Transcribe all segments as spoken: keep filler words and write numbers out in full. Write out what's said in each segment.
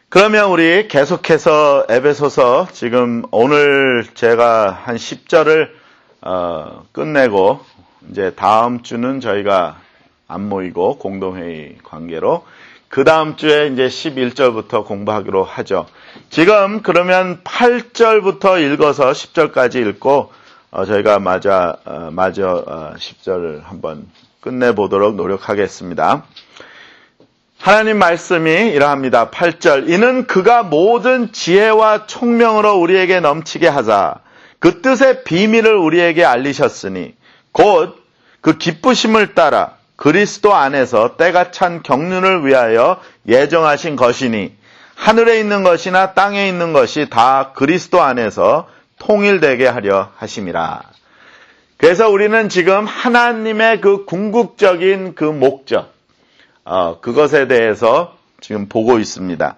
그러면 우리 계속해서 에베소서 지금 오늘 제가 한 십 절을 어, 끝내고 이제 다음 주는 저희가 안 모이고 공동회의 관계로 그 다음 주에 이제 십일 절부터 공부하기로 하죠. 지금 그러면 팔 절부터 읽어서 십 절까지 읽고 어, 저희가 마저 어, 마저 어, 십 절을 한번 끝내보도록 노력하겠습니다. 하나님 말씀이 이러합니다. 팔 절. 이는 그가 모든 지혜와 총명으로 우리에게 넘치게 하사 그 뜻의 비밀을 우리에게 알리셨으니 곧 그 기쁘심을 따라 그리스도 안에서 때가 찬 경륜을 위하여 예정하신 것이니 하늘에 있는 것이나 땅에 있는 것이 다 그리스도 안에서 통일되게 하려 하심이라. 그래서 우리는 지금 하나님의 그 궁극적인 그 목적, 어, 그것에 대해서 지금 보고 있습니다.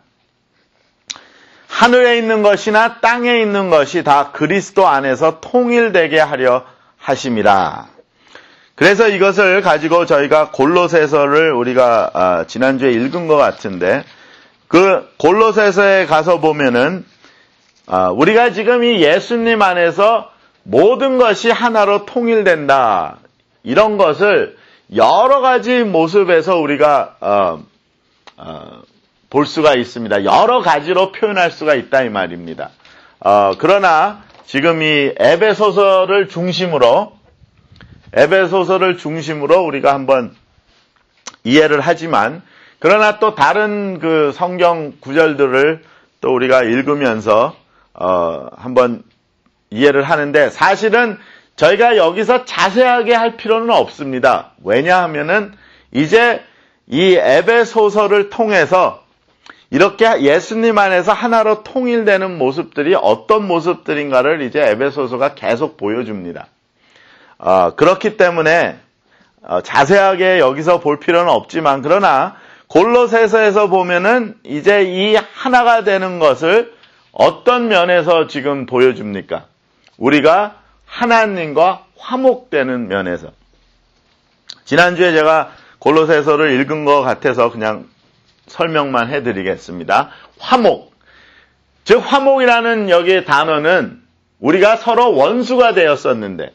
하늘에 있는 것이나 땅에 있는 것이 다 그리스도 안에서 통일되게 하려 하심이라. 그래서 이것을 가지고 저희가 골로새서를 우리가 아, 지난주에 읽은 것 같은데 그 골로새서에 가서 보면은 아, 우리가 지금 이 예수님 안에서 모든 것이 하나로 통일된다. 이런 것을 여러 가지 모습에서 우리가 어, 어, 볼 수가 있습니다. 여러 가지로 표현할 수가 있다 이 말입니다. 어, 그러나 지금 이 에베소서를 중심으로 에베소서를 중심으로 우리가 한번 이해를 하지만 그러나 또 다른 그 성경 구절들을 또 우리가 읽으면서 어, 한번 이해를 하는데 사실은 저희가 여기서 자세하게 할 필요는 없습니다. 왜냐하면은 이제 이 에베소서를 통해서 이렇게 예수님 안에서 하나로 통일되는 모습들이 어떤 모습들인가를 이제 에베소서가 계속 보여줍니다. 어, 그렇기 때문에 어, 자세하게 여기서 볼 필요는 없지만 그러나 골로새서에서 보면은 이제 이 하나가 되는 것을 어떤 면에서 지금 보여줍니까? 우리가 하나님과 화목되는 면에서. 지난주에 제가 골로새서를 읽은 것 같아서 그냥 설명만 해드리겠습니다. 화목. 즉 화목이라는 여기의 단어는 우리가 서로 원수가 되었었는데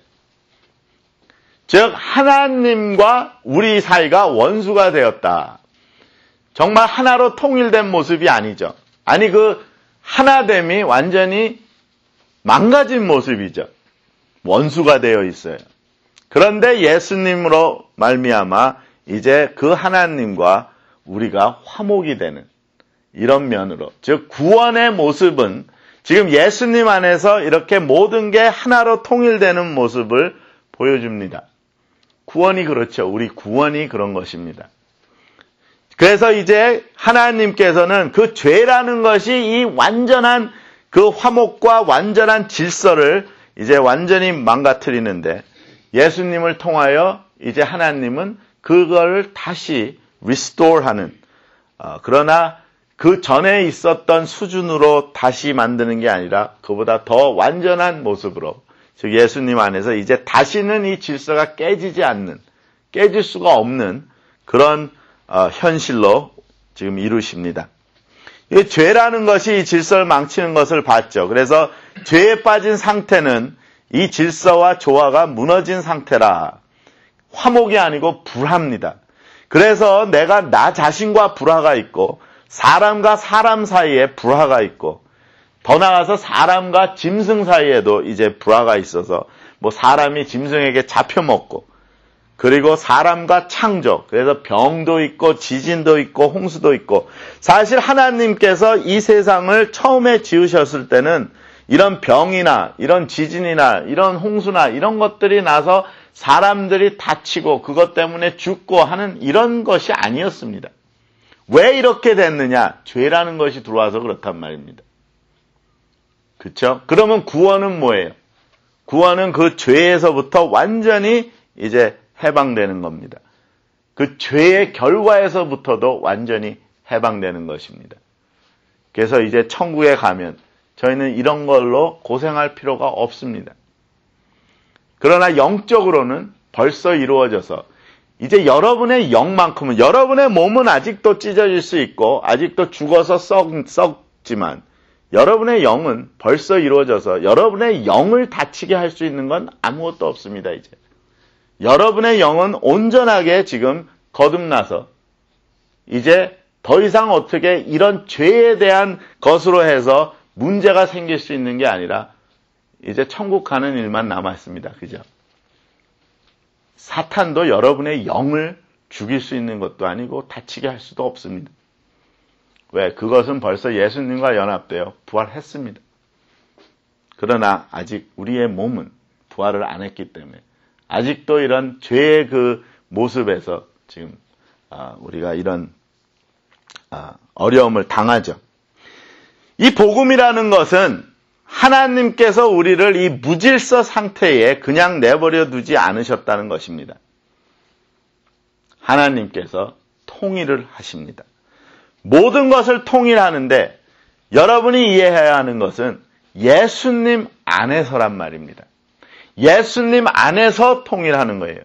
즉 하나님과 우리 사이가 원수가 되었다. 정말 하나로 통일된 모습이 아니죠. 아니 그 하나됨이 완전히 망가진 모습이죠. 원수가 되어 있어요. 그런데 예수님으로 말미암아 이제 그 하나님과 우리가 화목이 되는 이런 면으로 즉 구원의 모습은 지금 예수님 안에서 이렇게 모든 게 하나로 통일되는 모습을 보여줍니다. 구원이 그렇죠. 우리 구원이 그런 것입니다. 그래서 이제 하나님께서는 그 죄라는 것이 이 완전한 그 화목과 완전한 질서를 이제 완전히 망가뜨리는데 예수님을 통하여 이제 하나님은 그걸 다시 리스토어하는 어, 그러나 그 전에 있었던 수준으로 다시 만드는 게 아니라 그보다 더 완전한 모습으로 즉 예수님 안에서 이제 다시는 이 질서가 깨지지 않는 깨질 수가 없는 그런 어, 현실로 지금 이루십니다. 이 죄라는 것이 이 질서를 망치는 것을 봤죠. 그래서 죄에 빠진 상태는 이 질서와 조화가 무너진 상태라 화목이 아니고 불화입니다. 그래서 내가 나 자신과 불화가 있고 사람과 사람 사이에 불화가 있고 더 나아가서 사람과 짐승 사이에도 이제 불화가 있어서 뭐 사람이 짐승에게 잡혀먹고 그리고 사람과 창조 그래서 병도 있고 지진도 있고 홍수도 있고 사실 하나님께서 이 세상을 처음에 지으셨을 때는 이런 병이나 이런 지진이나 이런 홍수나 이런 것들이 나서 사람들이 다치고 그것 때문에 죽고 하는 이런 것이 아니었습니다. 왜 이렇게 됐느냐? 죄라는 것이 들어와서 그렇단 말입니다. 그렇죠? 그러면 구원은 뭐예요? 구원은 그 죄에서부터 완전히 이제 해방되는 겁니다. 그 죄의 결과에서부터도 완전히 해방되는 것입니다. 그래서 이제 천국에 가면 저희는 이런 걸로 고생할 필요가 없습니다. 그러나 영적으로는 벌써 이루어져서 이제 여러분의 영만큼은, 여러분의 몸은 아직도 찢어질 수 있고 아직도 죽어서 썩, 썩지만 여러분의 영은 벌써 이루어져서 여러분의 영을 다치게 할 수 있는 건 아무것도 없습니다. 이제 여러분의 영은 온전하게 지금 거듭나서 이제 더 이상 어떻게 이런 죄에 대한 것으로 해서 문제가 생길 수 있는 게 아니라 이제 천국 가는 일만 남았습니다. 그죠? 사탄도 여러분의 영을 죽일 수 있는 것도 아니고 다치게 할 수도 없습니다. 왜? 그것은 벌써 예수님과 연합되어 부활했습니다. 그러나 아직 우리의 몸은 부활을 안 했기 때문에 아직도 이런 죄의 그 모습에서 지금 우리가 이런 어려움을 당하죠. 이 복음이라는 것은 하나님께서 우리를 이 무질서 상태에 그냥 내버려 두지 않으셨다는 것입니다. 하나님께서 통일을 하십니다. 모든 것을 통일하는데 여러분이 이해해야 하는 것은 예수님 안에서란 말입니다. 예수님 안에서 통일하는 거예요.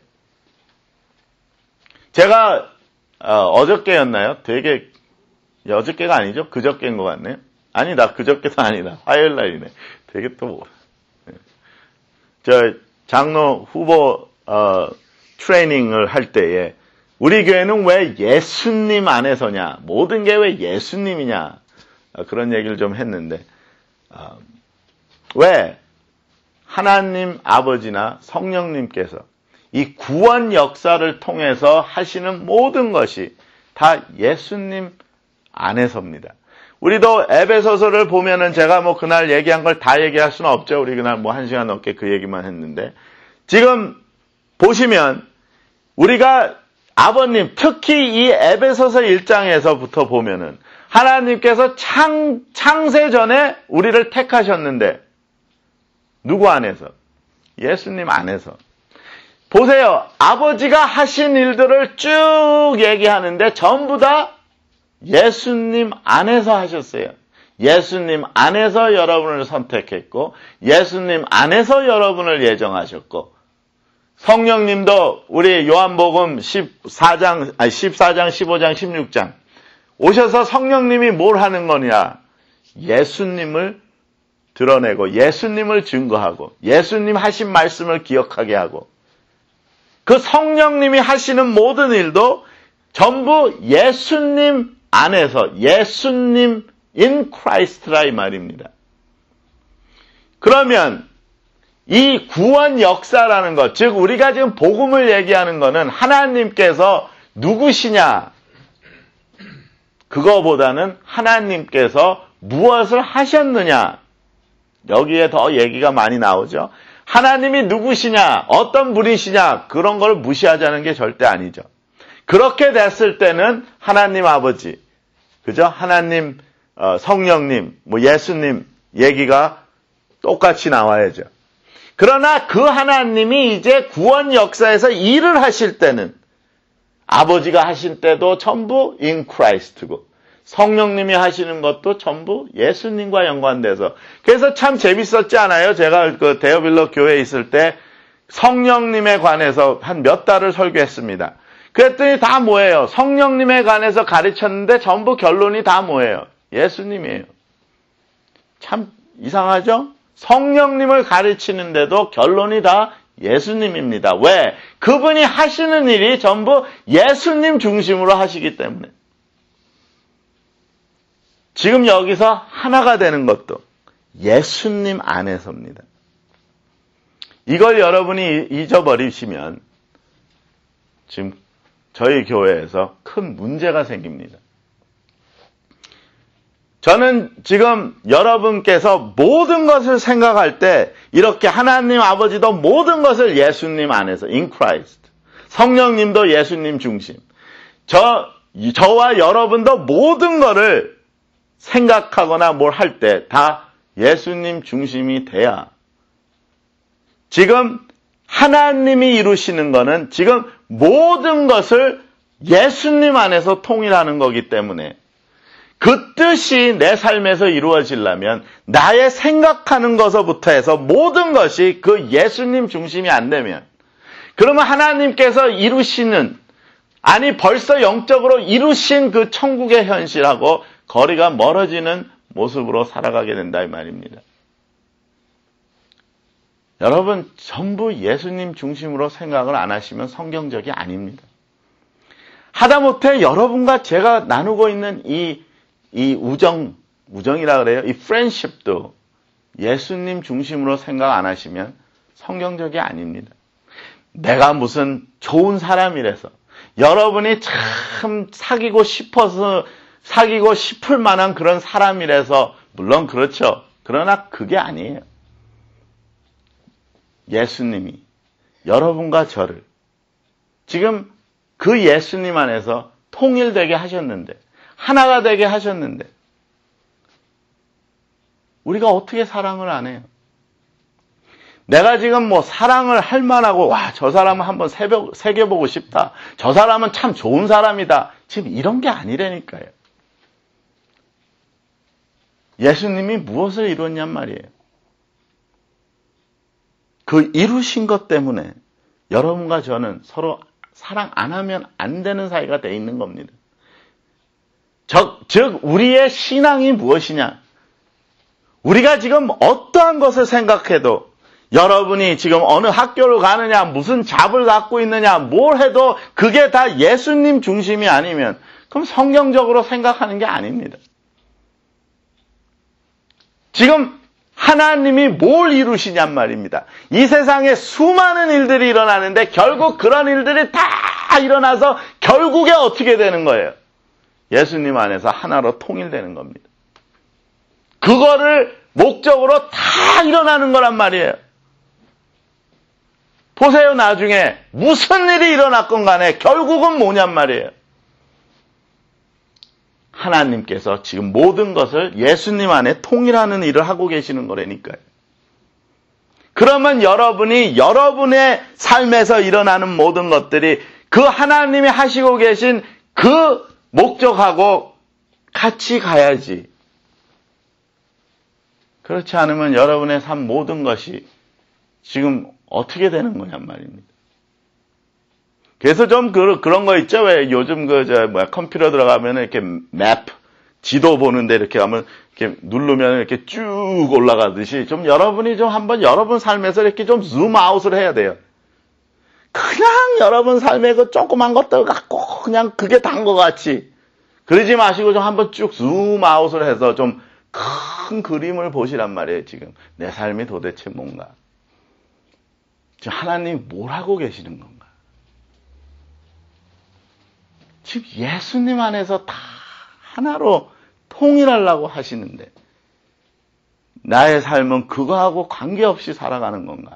제가 어, 어저께였나요? 되게 어저께가 아니죠? 그저께인 것 같네요. 아니다. 그저께도 아니다. 화요일 날이네. 되게 또 저 장로 후보 어, 트레이닝을 할 때에 우리 교회는 왜 예수님 안에서냐? 모든 게 왜 예수님이냐? 어, 그런 얘기를 좀 했는데 어, 왜 하나님 아버지나 성령님께서 이 구원 역사를 통해서 하시는 모든 것이 다 예수님 안에서입니다. 우리도 에베소서를 보면은 제가 뭐 그날 얘기한 걸 다 얘기할 수는 없죠. 우리 그날 뭐 한 시간 넘게 그 얘기만 했는데 지금 보시면 우리가 아버님, 특히 이 에베소서 일 장에서부터 보면은 하나님께서 창, 창세 전에 우리를 택하셨는데 누구 안에서? 예수님 안에서. 보세요. 아버지가 하신 일들을 쭉 얘기하는데 전부 다 예수님 안에서 하셨어요. 예수님 안에서 여러분을 선택했고 예수님 안에서 여러분을 예정하셨고 성령님도 우리 요한복음 십사 장, 아니 십사 장, 십오 장, 십육 장 오셔서 성령님이 뭘 하는 거냐? 예수님을 드러내고 예수님을 증거하고 예수님 하신 말씀을 기억하게 하고 그 성령님이 하시는 모든 일도 전부 예수님 안에서 예수님 in Christ라 이 말입니다. 그러면 이 구원 역사라는 것, 즉 우리가 지금 복음을 얘기하는 것은 하나님께서 누구시냐? 그거보다는 하나님께서 무엇을 하셨느냐? 여기에 더 얘기가 많이 나오죠. 하나님이 누구시냐? 어떤 분이시냐? 그런 걸 무시하자는 게 절대 아니죠. 그렇게 됐을 때는 하나님 아버지, 그죠? 하나님, 어, 성령님, 뭐 예수님 얘기가 똑같이 나와야죠. 그러나 그 하나님이 이제 구원 역사에서 일을 하실 때는 아버지가 하실 때도 전부 in Christ고 성령님이 하시는 것도 전부 예수님과 연관돼서 그래서 참 재밌었지 않아요? 제가 그 데어빌러 교회에 있을 때 성령님에 관해서 한 몇 달을 설교했습니다. 그랬더니 다 뭐예요? 성령님에 관해서 가르쳤는데 전부 결론이 다 뭐예요? 예수님이에요. 참 이상하죠? 성령님을 가르치는데도 결론이 다 예수님입니다. 왜? 그분이 하시는 일이 전부 예수님 중심으로 하시기 때문에. 지금 여기서 하나가 되는 것도 예수님 안에서입니다. 이걸 여러분이 잊어버리시면 지금 저희 교회에서 큰 문제가 생깁니다. 저는 지금 여러분께서 모든 것을 생각할 때 이렇게 하나님 아버지도 모든 것을 예수님 안에서 in Christ, 성령님도 예수님 중심, 저, 저와 여러분도 모든 것을 생각하거나 뭘 할 때 다 예수님 중심이 돼야 지금 하나님이 이루시는 거는 지금 모든 것을 예수님 안에서 통일하는 거기 때문에 그 뜻이 내 삶에서 이루어지려면 나의 생각하는 것부터 해서 모든 것이 그 예수님 중심이 안 되면 그러면 하나님께서 이루시는 아니 벌써 영적으로 이루신 그 천국의 현실하고 거리가 멀어지는 모습으로 살아가게 된다 이 말입니다. 여러분 전부 예수님 중심으로 생각을 안 하시면 성경적이 아닙니다. 하다못해 여러분과 제가 나누고 있는 이, 이 우정, 우정이라 그래요. 이 프렌십도 예수님 중심으로 생각 안 하시면 성경적이 아닙니다. 내가 무슨 좋은 사람이라서 여러분이 참 사귀고 싶어서 사귀고 싶을 만한 그런 사람이라서 물론 그렇죠. 그러나 그게 아니에요. 예수님이 여러분과 저를 지금 그 예수님 안에서 통일되게 하셨는데 하나가 되게 하셨는데 우리가 어떻게 사랑을 안 해요? 내가 지금 뭐 사랑을 할 만하고 와, 저 사람은 한번 새겨, 새겨보고 싶다. 저 사람은 참 좋은 사람이다. 지금 이런 게 아니라니까요. 예수님이 무엇을 이뤘냔 말이에요. 그 이루신 것 때문에 여러분과 저는 서로 사랑 안 하면 안 되는 사이가 돼 있는 겁니다. 즉, 즉 우리의 신앙이 무엇이냐? 우리가 지금 어떠한 것을 생각해도 여러분이 지금 어느 학교를 가느냐, 무슨 잡을 갖고 있느냐, 뭘 해도 그게 다 예수님 중심이 아니면 그럼 성경적으로 생각하는 게 아닙니다. 지금 하나님이 뭘 이루시냔 말입니다. 이 세상에 수많은 일들이 일어나는데 결국 그런 일들이 다 일어나서 결국에 어떻게 되는 거예요? 예수님 안에서 하나로 통일되는 겁니다. 그거를 목적으로 다 일어나는 거란 말이에요. 보세요, 나중에 무슨 일이 일어났건 간에 결국은 뭐냔 말이에요. 하나님께서 지금 모든 것을 예수님 안에 통일하는 일을 하고 계시는 거라니까요. 그러면 여러분이 여러분의 삶에서 일어나는 모든 것들이 그 하나님이 하시고 계신 그 목적하고 같이 가야지. 그렇지 않으면 여러분의 삶 모든 것이 지금 어떻게 되는 거냔 말입니다. 그래서 좀 그, 그런 거 있죠? 왜 요즘 그, 저, 뭐야, 컴퓨터 들어가면 이렇게 맵, 지도 보는데 이렇게 하면 이렇게 누르면 이렇게 쭉 올라가듯이 좀 여러분이 좀 한번 여러분 삶에서 이렇게 좀 줌 아웃을 해야 돼요. 그냥 여러분 삶에 그 조그만 것들 갖고 그냥 그게 단 것 같이. 그러지 마시고 좀 한번 쭉 줌 아웃을 해서 좀 큰 그림을 보시란 말이에요, 지금. 내 삶이 도대체 뭔가. 지금 하나님이 뭘 하고 계시는 건가? 지금 예수님 안에서 다 하나로 통일하려고 하시는데 나의 삶은 그거하고 관계없이 살아가는 건가?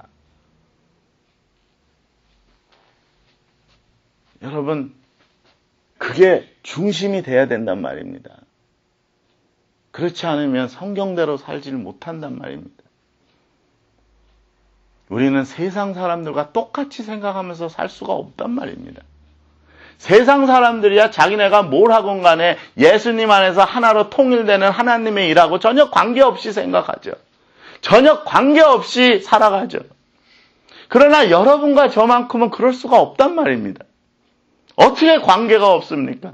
여러분, 그게 중심이 돼야 된단 말입니다. 그렇지 않으면 성경대로 살지를 못한단 말입니다. 우리는 세상 사람들과 똑같이 생각하면서 살 수가 없단 말입니다. 세상 사람들이야 자기네가 뭘 하건 간에 예수님 안에서 하나로 통일되는 하나님의 일하고 전혀 관계없이 생각하죠. 전혀 관계없이 살아가죠. 그러나 여러분과 저만큼은 그럴 수가 없단 말입니다. 어떻게 관계가 없습니까?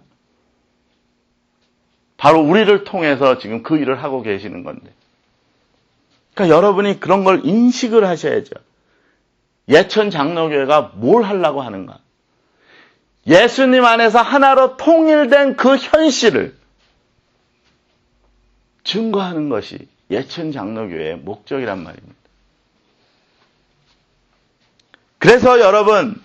바로 우리를 통해서 지금 그 일을 하고 계시는 건데. 그러니까 여러분이 그런 걸 인식을 하셔야죠. 예천 장로교회가 뭘 하려고 하는가? 예수님 안에서 하나로 통일된 그 현실을 증거하는 것이 예천 장로교회의 목적이란 말입니다. 그래서 여러분,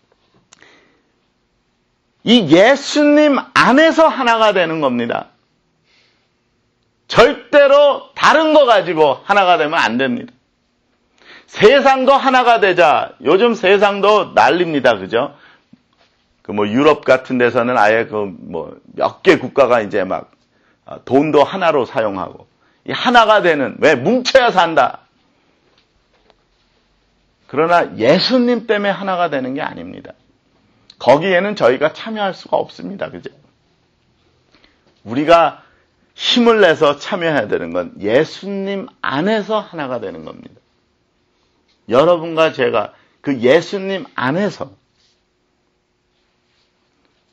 이 예수님 안에서 하나가 되는 겁니다. 절대로 다른 거 가지고 하나가 되면 안 됩니다. 세상도 하나가 되자. 요즘 세상도 난립니다. 그죠? 그 뭐 유럽 같은 데서는 아예 그 뭐 몇 개 국가가 이제 막 돈도 하나로 사용하고 이 하나가 되는, 왜 뭉쳐야 산다. 그러나 예수님 때문에 하나가 되는 게 아닙니다. 거기에는 저희가 참여할 수가 없습니다. 그죠? 우리가 힘을 내서 참여해야 되는 건 예수님 안에서 하나가 되는 겁니다. 여러분과 제가 그 예수님 안에서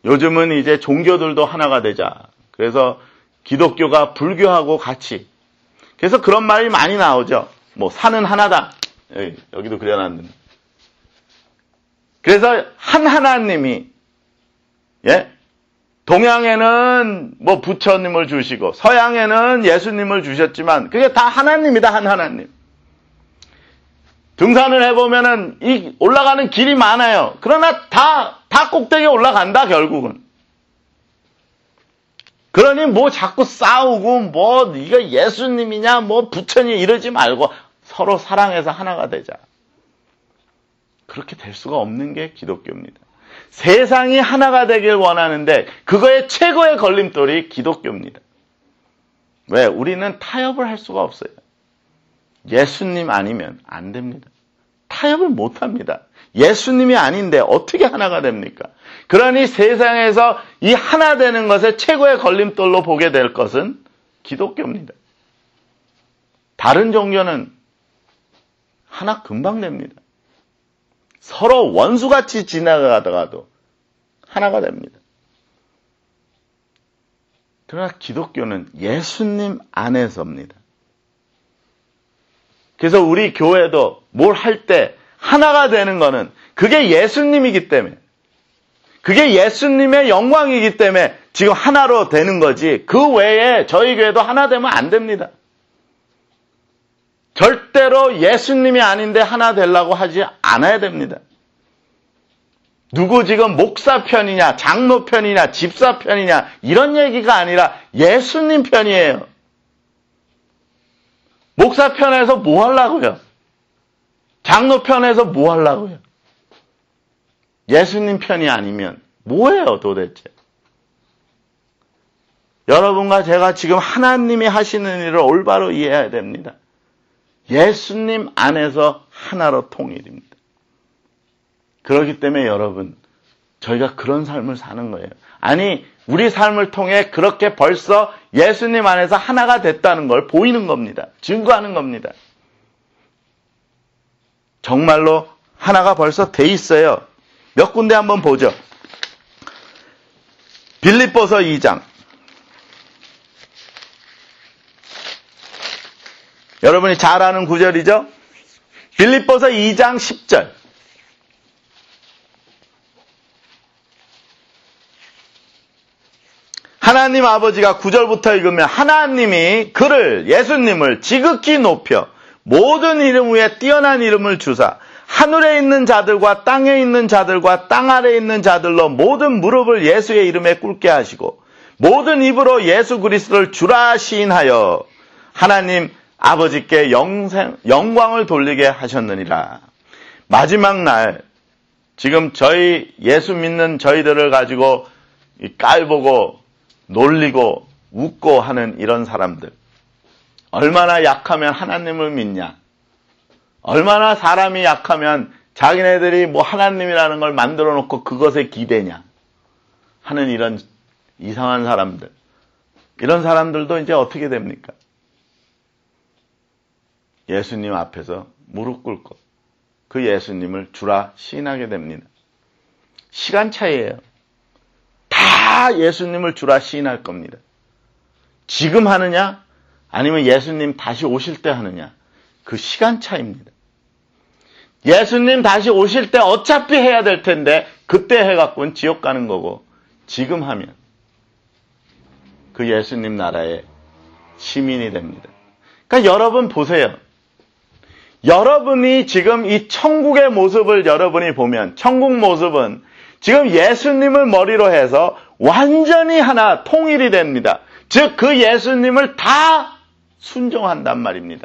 요즘은 이제 종교들도 하나가 되자. 그래서 기독교가 불교하고 같이. 그래서 그런 말이 많이 나오죠. 뭐 산은 하나다. 여기, 여기도 그려놨는데. 그래서 한 하나님이 예? 동양에는 뭐 부처님을 주시고 서양에는 예수님을 주셨지만 그게 다 하나님이다. 한 하나님. 등산을 해보면은 이 올라가는 길이 많아요. 그러나 다, 다 꼭대기에 올라간다, 결국은. 그러니 뭐 자꾸 싸우고 뭐 이거 예수님이냐 뭐 부처님 이러지 말고 서로 사랑해서 하나가 되자. 그렇게 될 수가 없는 게 기독교입니다. 세상이 하나가 되길 원하는데 그거의 최고의 걸림돌이 기독교입니다. 왜? 우리는 타협을 할 수가 없어요. 예수님 아니면 안 됩니다. 타협을 못 합니다. 예수님이 아닌데 어떻게 하나가 됩니까? 그러니 세상에서 이 하나 되는 것의 최고의 걸림돌로 보게 될 것은 기독교입니다. 다른 종교는 하나 금방 됩니다. 서로 원수같이 지나가다가도 하나가 됩니다. 그러나 기독교는 예수님 안에서입니다. 그래서 우리 교회도 뭘 할 때 하나가 되는 것은 그게 예수님이기 때문에, 그게 예수님의 영광이기 때문에 지금 하나로 되는 거지, 그 외에 저희 교회도 하나 되면 안 됩니다. 절대로 예수님이 아닌데 하나 되려고 하지 않아야 됩니다. 누구 지금 목사 편이냐, 장로 편이냐, 집사 편이냐 이런 얘기가 아니라 예수님 편이에요. 목사 편에서 뭐 하려고요? 장로 편에서 뭐 하려고요? 예수님 편이 아니면 뭐예요 도대체? 여러분과 제가 지금 하나님이 하시는 일을 올바로 이해해야 됩니다. 예수님 안에서 하나로 통일입니다. 그렇기 때문에 여러분, 저희가 그런 삶을 사는 거예요. 아니, 우리 삶을 통해 그렇게 벌써 예수님 안에서 하나가 됐다는 걸 보이는 겁니다. 증거하는 겁니다. 정말로 하나가 벌써 돼 있어요. 몇 군데 한번 보죠. 빌립보서 이 장. 여러분이 잘 아는 구절이죠? 빌립보서 이 장 십 절. 하나님 아버지가 구 절부터 읽으면 하나님이 그를, 예수님을 지극히 높여 모든 이름 위에 뛰어난 이름을 주사 하늘에 있는 자들과 땅에 있는 자들과 땅 아래에 있는 자들로 모든 무릎을 예수의 이름에 꿇게 하시고 모든 입으로 예수 그리스도를 주라 시인하여 하나님 아버지께 영생, 영광을 돌리게 하셨느니라. 마지막 날 지금 저희 예수 믿는 저희들을 가지고 깔보고 놀리고 웃고 하는 이런 사람들, 얼마나 약하면 하나님을 믿냐, 얼마나 사람이 약하면 자기네들이 뭐 하나님이라는 걸 만들어 놓고 그것에 기대냐 하는 이런 이상한 사람들, 이런 사람들도 이제 어떻게 됩니까? 예수님 앞에서 무릎 꿇고 그 예수님을 주라 시인하게 됩니다. 시간 차이예요. 다 예수님을 주라 시인할 겁니다. 지금 하느냐 아니면 예수님 다시 오실 때 하느냐, 그 시간 차이입니다. 예수님 다시 오실 때 어차피 해야 될 텐데 그때 해갖고는 지옥 가는 거고, 지금 하면 그 예수님 나라의 시민이 됩니다. 그러니까 여러분 보세요. 여러분이 지금 이 천국의 모습을 여러분이 보면, 천국 모습은 지금 예수님을 머리로 해서 완전히 하나 통일이 됩니다. 즉 그 예수님을 다 순종한단 말입니다.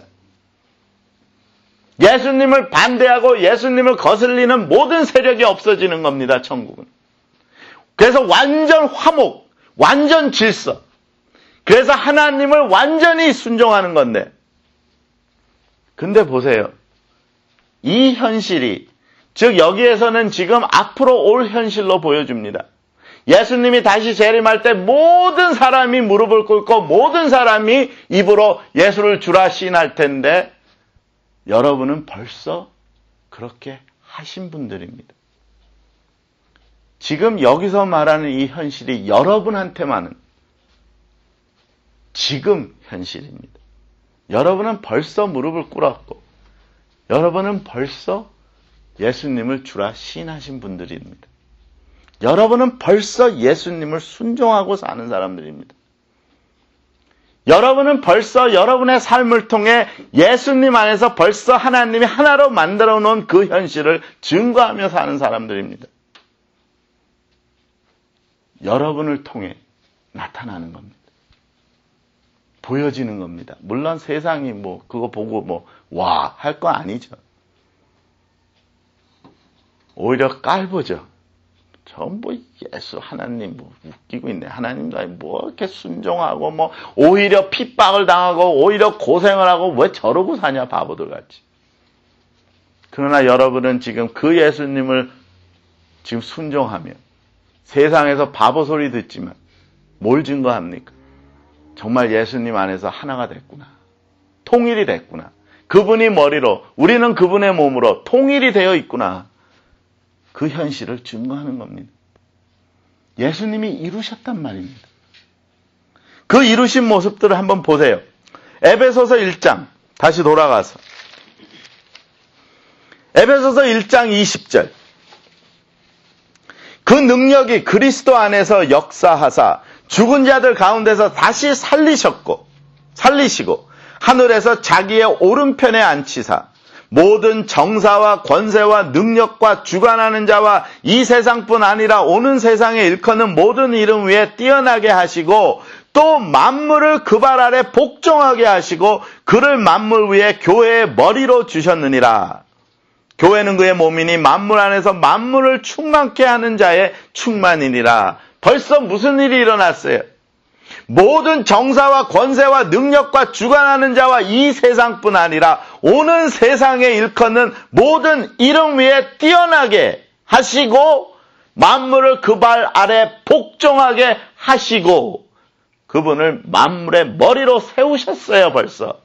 예수님을 반대하고 예수님을 거슬리는 모든 세력이 없어지는 겁니다. 천국은. 그래서 완전 화목, 완전 질서. 그래서 하나님을 완전히 순종하는 건데, 근데 보세요. 이 현실이, 즉 여기에서는 지금 앞으로 올 현실로 보여줍니다. 예수님이 다시 재림할 때 모든 사람이 무릎을 꿇고 모든 사람이 입으로 예수를 주라 시인할 텐데, 여러분은 벌써 그렇게 하신 분들입니다. 지금 여기서 말하는 이 현실이 여러분한테만은 지금 현실입니다. 여러분은 벌써 무릎을 꿇었고 여러분은 벌써 예수님을 주라 시인하신 분들입니다. 여러분은 벌써 예수님을 순종하고 사는 사람들입니다. 여러분은 벌써 여러분의 삶을 통해 예수님 안에서 벌써 하나님이 하나로 만들어 놓은 그 현실을 증거하며 사는 사람들입니다. 여러분을 통해 나타나는 겁니다. 보여지는 겁니다. 물론 세상이 뭐 그거 보고 뭐 와 할 거 아니죠. 오히려 깔보죠. 전부 예수 하나님 뭐 웃기고 있네. 하나님도 뭐 이렇게 순종하고 뭐 오히려 핍박을 당하고 오히려 고생을 하고 왜 저러고 사냐 바보들 같이. 그러나 여러분은 지금 그 예수님을 지금 순종하며 세상에서 바보 소리 듣지만 뭘 증거합니까? 정말 예수님 안에서 하나가 됐구나. 통일이 됐구나. 그분이 머리로 우리는 그분의 몸으로 통일이 되어 있구나. 그 현실을 증거하는 겁니다. 예수님이 이루셨단 말입니다. 그 이루신 모습들을 한번 보세요. 에베소서 일 장 다시 돌아가서 에베소서 일 장 이십 절 그 능력이 그리스도 안에서 역사하사 죽은 자들 가운데서 다시 살리셨고 살리시고 하늘에서 자기의 오른편에 앉히사 모든 정사와 권세와 능력과 주관하는 자와 이 세상뿐 아니라 오는 세상에 일컫는 모든 이름 위에 뛰어나게 하시고 또 만물을 그 발 아래 복종하게 하시고 그를 만물 위에 교회의 머리로 주셨느니라. 교회는 그의 몸이니 만물 안에서 만물을 충만케 하는 자의 충만이니라. 벌써 무슨 일이 일어났어요? 모든 정사와 권세와 능력과 주관하는 자와 이 세상뿐 아니라 오는 세상에 일컫는 모든 이름 위에 뛰어나게 하시고 만물을 그 발 아래 복종하게 하시고 그분을 만물의 머리로 세우셨어요. 벌써.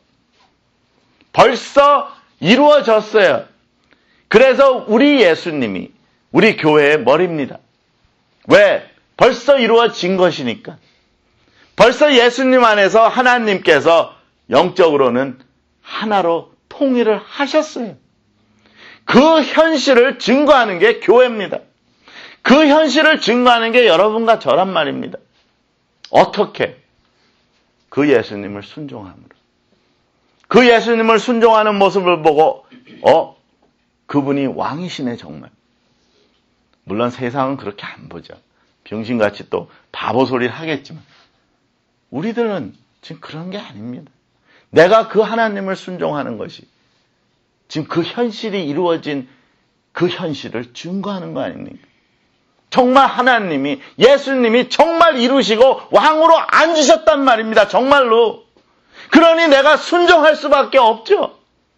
벌써 이루어졌어요. 그래서 우리 예수님이 우리 교회의 머리입니다. 왜? 벌써 이루어진 것이니까. 벌써 예수님 안에서 하나님께서 영적으로는 하나로 통일을 하셨어요. 그 현실을 증거하는 게 교회입니다. 그 현실을 증거하는 게 여러분과 저란 말입니다. 어떻게? 그 예수님을 순종함으로. 그 예수님을 순종하는 모습을 보고 어? 그분이 왕이시네 정말. 물론 세상은 그렇게 안 보죠. 병신같이 또 바보 소리를 하겠지만 우리들은 지금 그런 게 아닙니다. 내가 그 하나님을 순종하는 것이 지금 그 현실이 이루어진 그 현실을 증거하는 거 아닙니까? 정말 하나님이 예수님이 정말 이루시고 왕으로 앉으셨단 말입니다. 정말로. 그러니 내가 순종할 수밖에 없죠.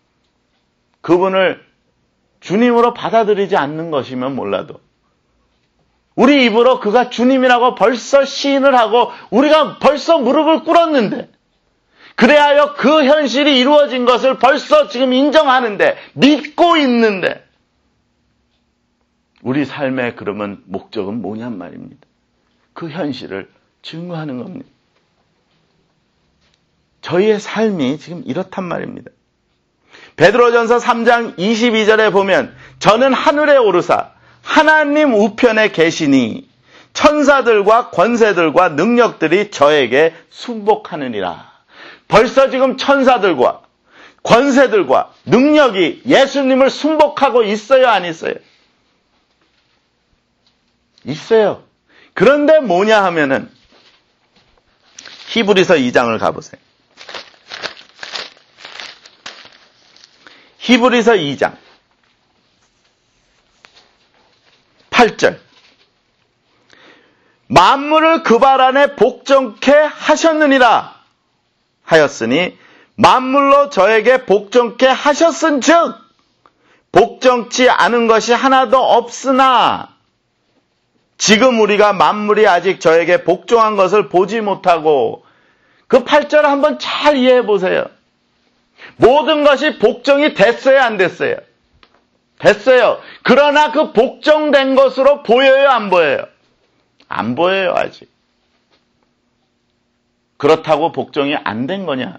그분을 주님으로 받아들이지 않는 것이면 몰라도 우리 입으로 그가 주님이라고 벌써 시인을 하고 우리가 벌써 무릎을 꿇었는데 그래야 그 현실이 이루어진 것을 벌써 지금 인정하는데 믿고 있는데 우리 삶의 그러면 목적은 뭐냔 말입니다. 그 현실을 증거하는 겁니다. 저희의 삶이 지금 이렇단 말입니다. 베드로전서 삼 장 이십이 절에 보면 저는 하늘에 오르사 하나님 우편에 계시니 천사들과 권세들과 능력들이 저에게 순복하느니라. 벌써 지금 천사들과 권세들과 능력이 예수님을 순복하고 있어요, 안 있어요? 있어요. 그런데 뭐냐 하면은 히브리서 이 장을 가보세요. 히브리서 이 장 팔 절 만물을 그 발 안에 복종케 하셨느니라 하였으니 만물로 저에게 복종케 하셨은즉 복종치 않은 것이 하나도 없으나 지금 우리가 만물이 아직 저에게 복종한 것을 보지 못하고 그 팔 절을 한번 잘 이해해 보세요. 모든 것이 복종이 됐어요, 안 됐어요? 됐어요. 그러나 그 복종된 것으로 보여요, 안 보여요? 안 보여요, 아직. 그렇다고 복종이 안 된 거냐?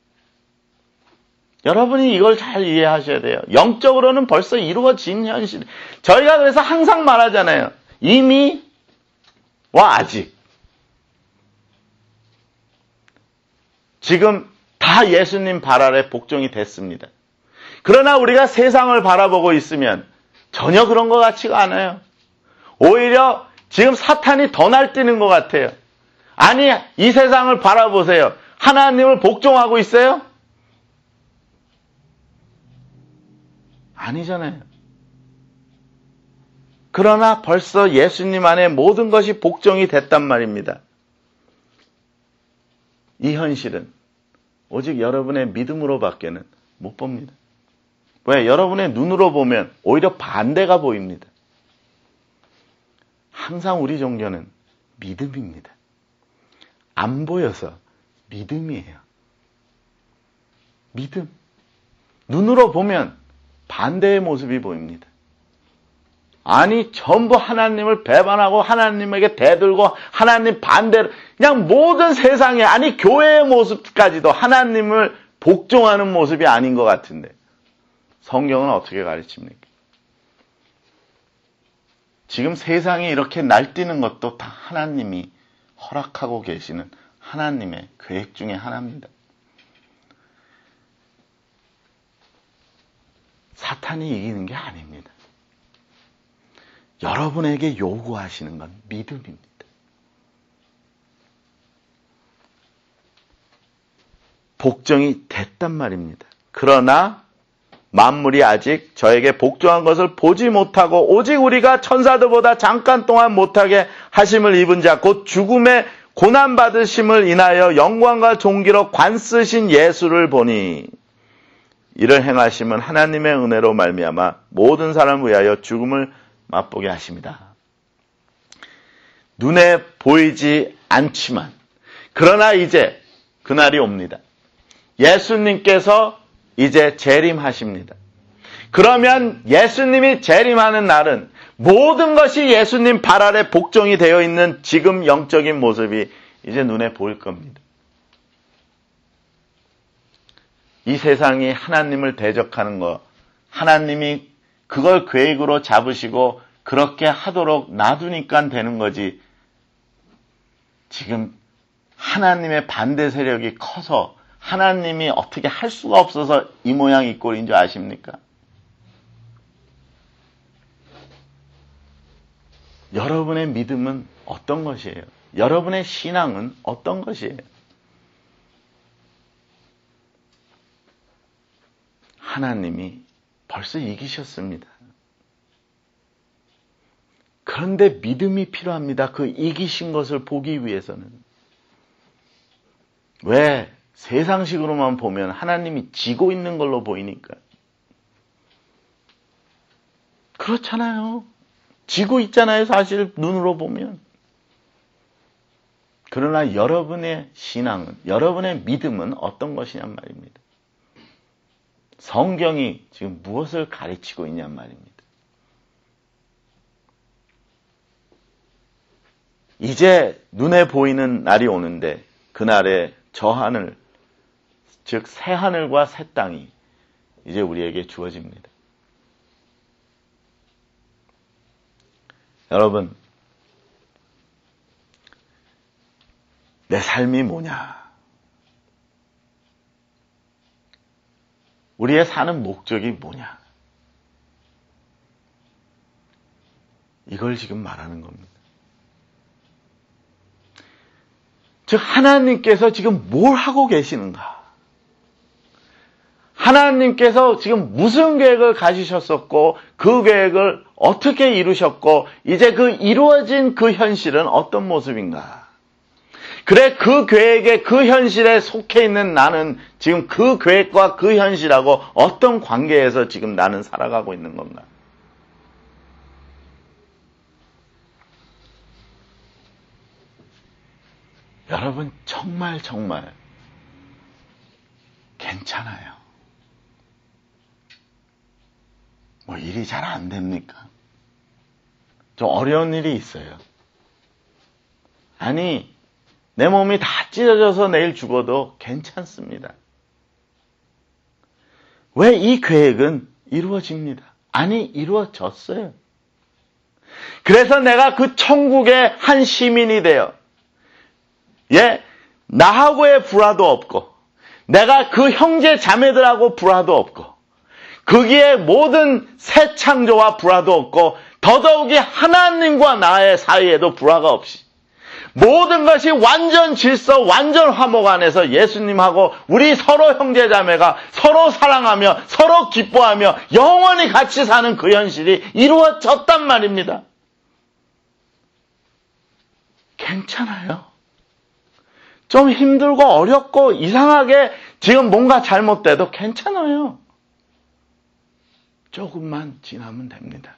여러분이 이걸 잘 이해하셔야 돼요. 영적으로는 벌써 이루어진 현실. 저희가 그래서 항상 말하잖아요. 이미와 아직. 지금 다 예수님 발 아래 복종이 됐습니다. 그러나 우리가 세상을 바라보고 있으면 전혀 그런 것 같지가 않아요. 오히려 지금 사탄이 더 날뛰는 것 같아요. 아니, 이 세상을 바라보세요. 하나님을 복종하고 있어요? 아니잖아요. 그러나 벌써 예수님 안에 모든 것이 복종이 됐단 말입니다. 이 현실은 오직 여러분의 믿음으로밖에는 못 봅니다. 왜? 여러분의 눈으로 보면 오히려 반대가 보입니다. 항상 우리 종교는 믿음입니다. 안 보여서 믿음이에요. 믿음. 눈으로 보면 반대의 모습이 보입니다. 아니, 전부 하나님을 배반하고 하나님에게 대들고 하나님 반대로 그냥 모든 세상에, 아니 교회의 모습까지도 하나님을 복종하는 모습이 아닌 것 같은데 성경은 어떻게 가르칩니까? 지금 세상이 이렇게 날뛰는 것도 다 하나님이 허락하고 계시는 하나님의 계획 중에 하나입니다. 사탄이 이기는 게 아닙니다. 여러분에게 요구하시는 건 믿음입니다. 복종이 됐단 말입니다. 그러나 만물이 아직 저에게 복종한 것을 보지 못하고 오직 우리가 천사들보다 잠깐 동안 못하게 하심을 입은 자 곧 죽음의 고난받으심을 인하여 영광과 존귀로 관쓰신 예수를 보니 이를 행하심은 하나님의 은혜로 말미암아 모든 사람을 위하여 죽음을 맛보게 하십니다. 눈에 보이지 않지만 그러나 이제 그날이 옵니다. 예수님께서 이제 재림하십니다. 그러면 예수님이 재림하는 날은 모든 것이 예수님 발 아래 복종이 되어 있는 지금 영적인 모습이 이제 눈에 보일 겁니다. 이 세상이 하나님을 대적하는 것, 하나님이 그걸 계획으로 잡으시고 그렇게 하도록 놔두니까 되는 거지. 지금 하나님의 반대 세력이 커서 하나님이 어떻게 할 수가 없어서 이 모양 이 꼴인 줄 아십니까? 여러분의 믿음은 어떤 것이에요? 여러분의 신앙은 어떤 것이에요? 하나님이 벌써 이기셨습니다. 그런데 믿음이 필요합니다. 그 이기신 것을 보기 위해서는. 왜? 세상식으로만 보면 하나님이 지고 있는 걸로 보이니까. 그렇잖아요. 지고 있잖아요. 사실 눈으로 보면. 그러나 여러분의 신앙은, 여러분의 믿음은 어떤 것이냔 말입니다. 성경이 지금 무엇을 가르치고 있냔 말입니다. 이제 눈에 보이는 날이 오는데 그날에 저 하늘, 즉 새 하늘과 새 땅이 이제 우리에게 주어집니다. 여러분, 내 삶이 뭐냐? 우리의 사는 목적이 뭐냐? 이걸 지금 말하는 겁니다. 즉 하나님께서 지금 뭘 하고 계시는가? 하나님께서 지금 무슨 계획을 가지셨었고 그 계획을 어떻게 이루셨고 이제 그 이루어진 그 현실은 어떤 모습인가? 그래, 그 계획에 그 현실에 속해 있는 나는 지금 그 계획과 그 현실하고 어떤 관계에서 지금 나는 살아가고 있는 건가? 여러분, 정말 정말 괜찮아요. 뭐 일이 잘 안 됩니까? 좀 어려운 일이 있어요. 아니, 내 몸이 다 찢어져서 내일 죽어도 괜찮습니다. 왜 이 계획은 이루어집니다. 아니, 이루어졌어요. 그래서 내가 그 천국의 한 시민이 되어, 예, 나하고의 불화도 없고, 내가 그 형제 자매들하고 불화도 없고, 거기에 모든 새 창조와 불화도 없고, 더더욱이 하나님과 나의 사이에도 불화가 없이, 모든 것이 완전 질서, 완전 화목 안에서 예수님하고 우리 서로 형제자매가 서로 사랑하며 서로 기뻐하며 영원히 같이 사는 그 현실이 이루어졌단 말입니다. 괜찮아요. 좀 힘들고 어렵고 이상하게 지금 뭔가 잘못돼도 괜찮아요. 조금만 지나면 됩니다.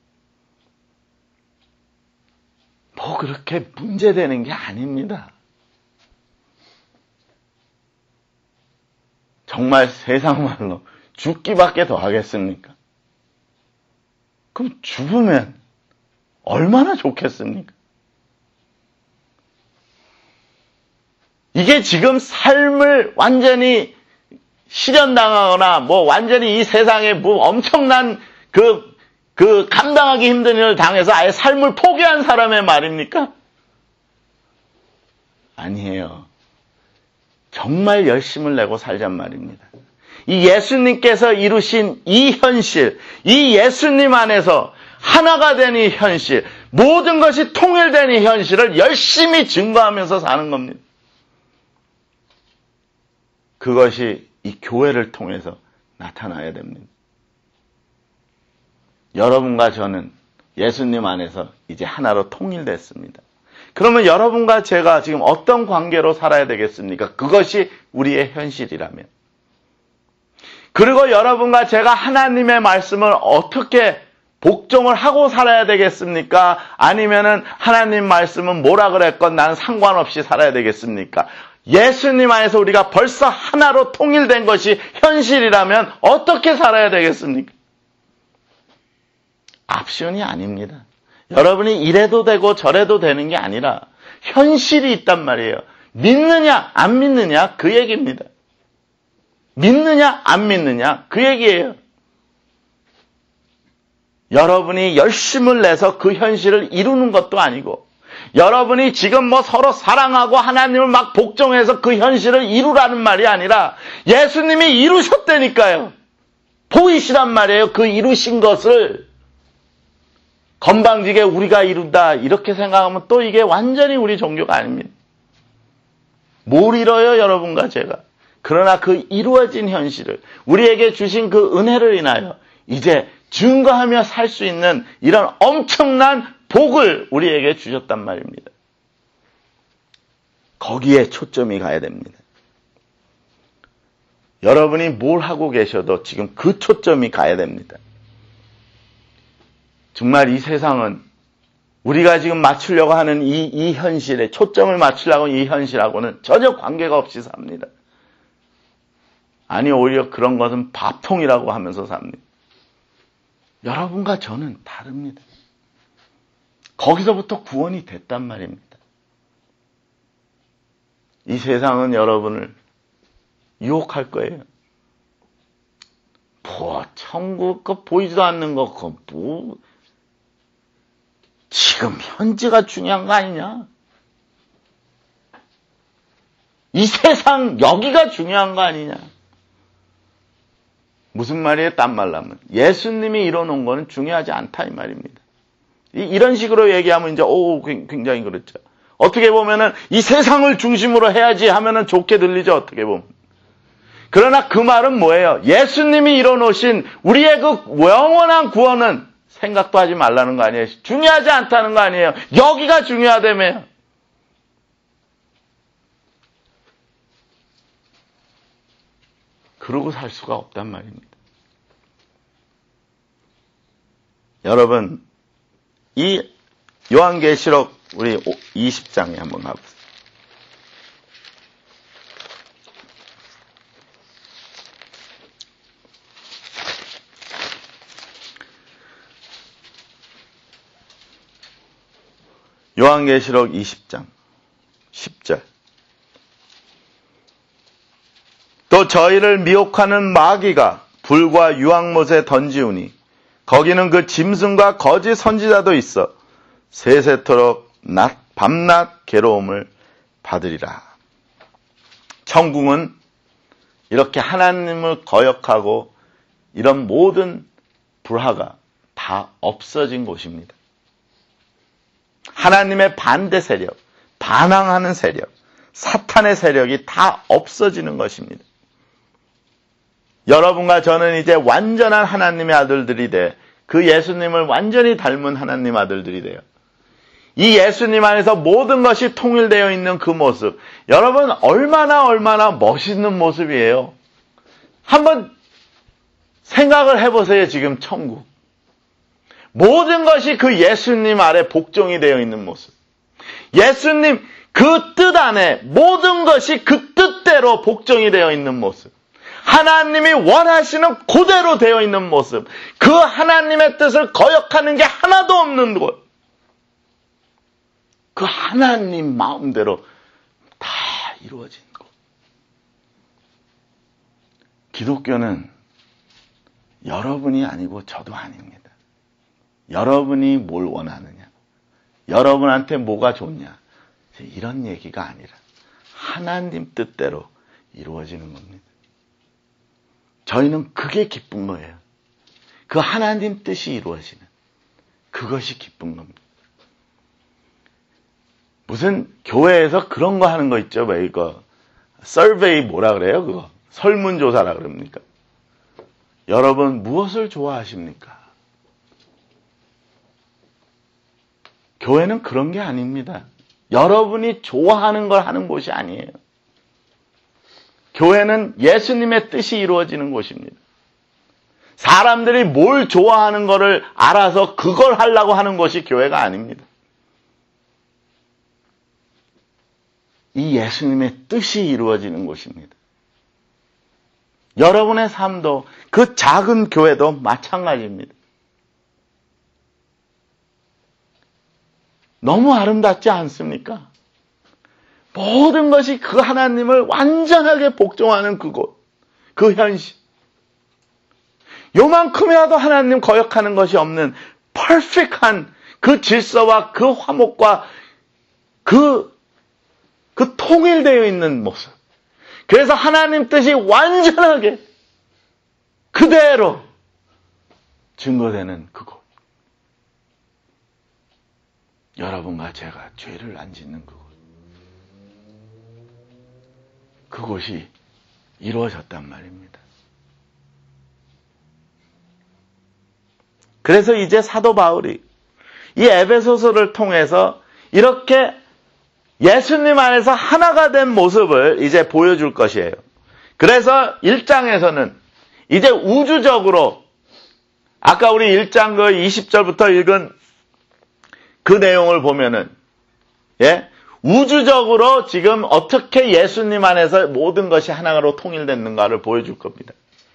뭐 그렇게 문제되는 게 아닙니다. 정말 세상 말로 죽기밖에 더 하겠습니까? 그럼 죽으면 얼마나 좋겠습니까? 이게 지금 삶을 완전히 실현당하거나 뭐 완전히 이 세상에 뭐 엄청난 그 그 감당하기 힘든 일을 당해서 아예 삶을 포기한 사람의 말입니까? 아니에요. 정말 열심을 내고 살잔 말입니다. 이 예수님께서 이루신 이 현실, 이 예수님 안에서 하나가 된 이 현실, 모든 것이 통일된 이 현실을 열심히 증거하면서 사는 겁니다. 그것이 이 교회를 통해서 나타나야 됩니다. 여러분과 저는 예수님 안에서 이제 하나로 통일됐습니다. 그러면 여러분과 제가 지금 어떤 관계로 살아야 되겠습니까? 그것이 우리의 현실이라면. 그리고 여러분과 제가 하나님의 말씀을 어떻게 복종을 하고 살아야 되겠습니까? 아니면은 하나님 말씀은 뭐라 그랬건 나는 상관없이 살아야 되겠습니까? 예수님 안에서 우리가 벌써 하나로 통일된 것이 현실이라면 어떻게 살아야 되겠습니까? 옵션이 아닙니다. 여러분이 이래도 되고 저래도 되는 게 아니라 현실이 있단 말이에요. 믿느냐 안 믿느냐 그 얘기입니다. 믿느냐 안 믿느냐 그 얘기예요. 여러분이 열심을 내서 그 현실을 이루는 것도 아니고 여러분이 지금 뭐 서로 사랑하고 하나님을 막 복종해서 그 현실을 이루라는 말이 아니라 예수님이 이루셨다니까요. 보이시란 말이에요. 그 이루신 것을 건방지게 우리가 이룬다 이렇게 생각하면 또 이게 완전히 우리 종교가 아닙니다. 뭘 이뤄요 여러분과 제가. 그러나 그 이루어진 현실을 우리에게 주신 그 은혜를 인하여 이제 증거하며 살 수 있는 이런 엄청난 복을 우리에게 주셨단 말입니다. 거기에 초점이 가야 됩니다. 여러분이 뭘 하고 계셔도 지금 그 초점이 가야 됩니다. 정말 이 세상은 우리가 지금 맞추려고 하는 이, 이 현실에 초점을 맞추려고 하는 이 현실하고는 전혀 관계가 없이 삽니다. 아니 오히려 그런 것은 밥통이라고 하면서 삽니다. 여러분과 저는 다릅니다. 거기서부터 구원이 됐단 말입니다. 이 세상은 여러분을 유혹할 거예요. 뭐 천국 그 보이지도 않는 거 그거 뭐 지금 현재가 중요한 거 아니냐? 이 세상 여기가 중요한 거 아니냐? 무슨 말이에요? 딴 말로 하면 예수님이 이뤄놓은 거는 중요하지 않다 이 말입니다. 이, 이런 식으로 얘기하면 이제 오 굉장히 그렇죠. 어떻게 보면은 이 세상을 중심으로 해야지 하면은 좋게 들리죠. 어떻게 보면. 그러나 그 말은 뭐예요? 예수님이 이뤄놓으신 우리의 그 영원한 구원은 생각도 하지 말라는 거 아니에요? 중요하지 않다는 거 아니에요? 여기가 중요하다며요. 그러고 살 수가 없단 말입니다. 여러분, 이 요한계시록 우리 이십 장에 한번 가보세요. 요한계시록 이십 장 십 절. 또 저희를 미혹하는 마귀가 불과 유황못에 던지우니 거기는 그 짐승과 거짓 선지자도 있어 세세토록 낮, 밤낮 괴로움을 받으리라. 천국은 이렇게 하나님을 거역하고 이런 모든 불화가 다 없어진 곳입니다. 하나님의 반대 세력, 반항하는 세력, 사탄의 세력이 다 없어지는 것입니다. 여러분과 저는 이제 완전한 하나님의 아들들이 돼 그 예수님을 완전히 닮은 하나님 아들들이 돼요. 이 예수님 안에서 모든 것이 통일되어 있는 그 모습, 여러분 얼마나 얼마나 멋있는 모습이에요. 한번 생각을 해보세요. 지금 천국. 모든 것이 그 예수님 아래 복종이 되어 있는 모습. 예수님 그 뜻 안에 모든 것이 그 뜻대로 복종이 되어 있는 모습. 하나님이 원하시는 그대로 되어 있는 모습. 그 하나님의 뜻을 거역하는 게 하나도 없는 곳. 그 하나님 마음대로 다 이루어진 곳. 기독교는 여러분이 아니고 저도 아닙니다. 여러분이 뭘 원하느냐, 여러분한테 뭐가 좋냐, 이런 얘기가 아니라 하나님 뜻대로 이루어지는 겁니다. 저희는 그게 기쁜 거예요. 그 하나님 뜻이 이루어지는 그것이 기쁜 겁니다. 무슨 교회에서 그런 거 하는 거 있죠? 왜 이거 서베이 뭐라 그래요? 그거 설문조사라 그럽니까? 여러분 무엇을 좋아하십니까? 교회는 그런 게 아닙니다. 여러분이 좋아하는 걸 하는 곳이 아니에요. 교회는 예수님의 뜻이 이루어지는 곳입니다. 사람들이 뭘 좋아하는 거를 알아서 그걸 하려고 하는 것이 교회가 아닙니다. 이 예수님의 뜻이 이루어지는 곳입니다. 여러분의 삶도 그 작은 교회도 마찬가지입니다. 너무 아름답지 않습니까? 모든 것이 그 하나님을 완전하게 복종하는 그곳, 그 현실. 요만큼이라도 하나님 거역하는 것이 없는 퍼펙트한 그 질서와 그 화목과 그, 그 통일되어 있는 모습. 그래서 하나님 뜻이 완전하게 그대로 증거되는 그곳. 여러분과 제가 죄를 안 짓는 그곳. 그곳이 이루어졌단 말입니다. 그래서 이제 사도 바울이 이 에베소서를 통해서 이렇게 예수님 안에서 하나가 된 모습을 이제 보여줄 것이에요. 그래서 일 장에서는 이제 우주적으로 아까 우리 일 장 그 이십 절부터 읽은 그 내용을 보면은 예? 우주적으로 지금 어떻게 예수님 안에서 모든 것이 하나로 통일됐는가를 보여줄 겁니다.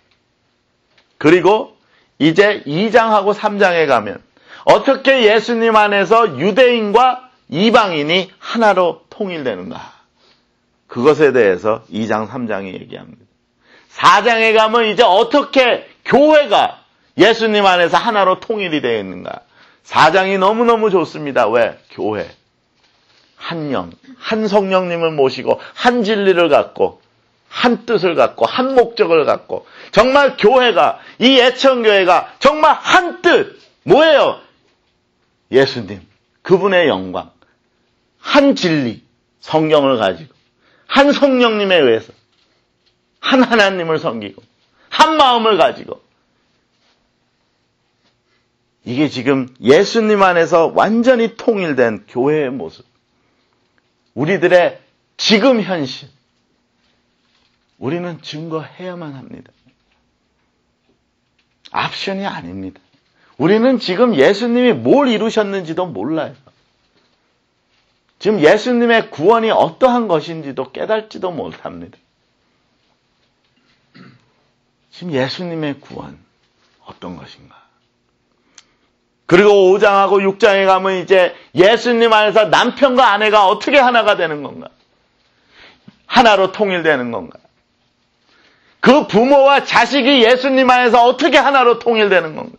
그리고 이제 이 장하고 삼 장에 가면 어떻게 예수님 안에서 유대인과 이방인이 하나로 통일되는가. 그것에 대해서 이 장, 삼 장이 얘기합니다. 사 장에 가면 이제 어떻게 교회가 예수님 안에서 하나로 통일이 되어 있는가. 사 장이 너무너무 좋습니다. 왜? 교회. 한 영, 한 성령님을 모시고 한 진리를 갖고 한 뜻을 갖고 한 목적을 갖고 정말 교회가 이 예천교회가 정말 한 뜻 뭐예요? 예수님 그분의 영광 한 진리 성경을 가지고 한 성령님에 의해서 한 하나님을 섬기고 한 마음을 가지고 이게 지금 예수님 안에서 완전히 통일된 교회의 모습. 우리들의 지금 현실. 우리는 증거해야만 합니다. 옵션이 아닙니다. 우리는 지금 예수님이 뭘 이루셨는지도 몰라요. 지금 예수님의 구원이 어떠한 것인지도 깨닫지도 못합니다. 지금 예수님의 구원 어떤 것인가? 그리고 오 장하고 육 장에 가면 이제 예수님 안에서 남편과 아내가 어떻게 하나가 되는 건가? 하나로 통일되는 건가? 그 부모와 자식이 예수님 안에서 어떻게 하나로 통일되는 건가?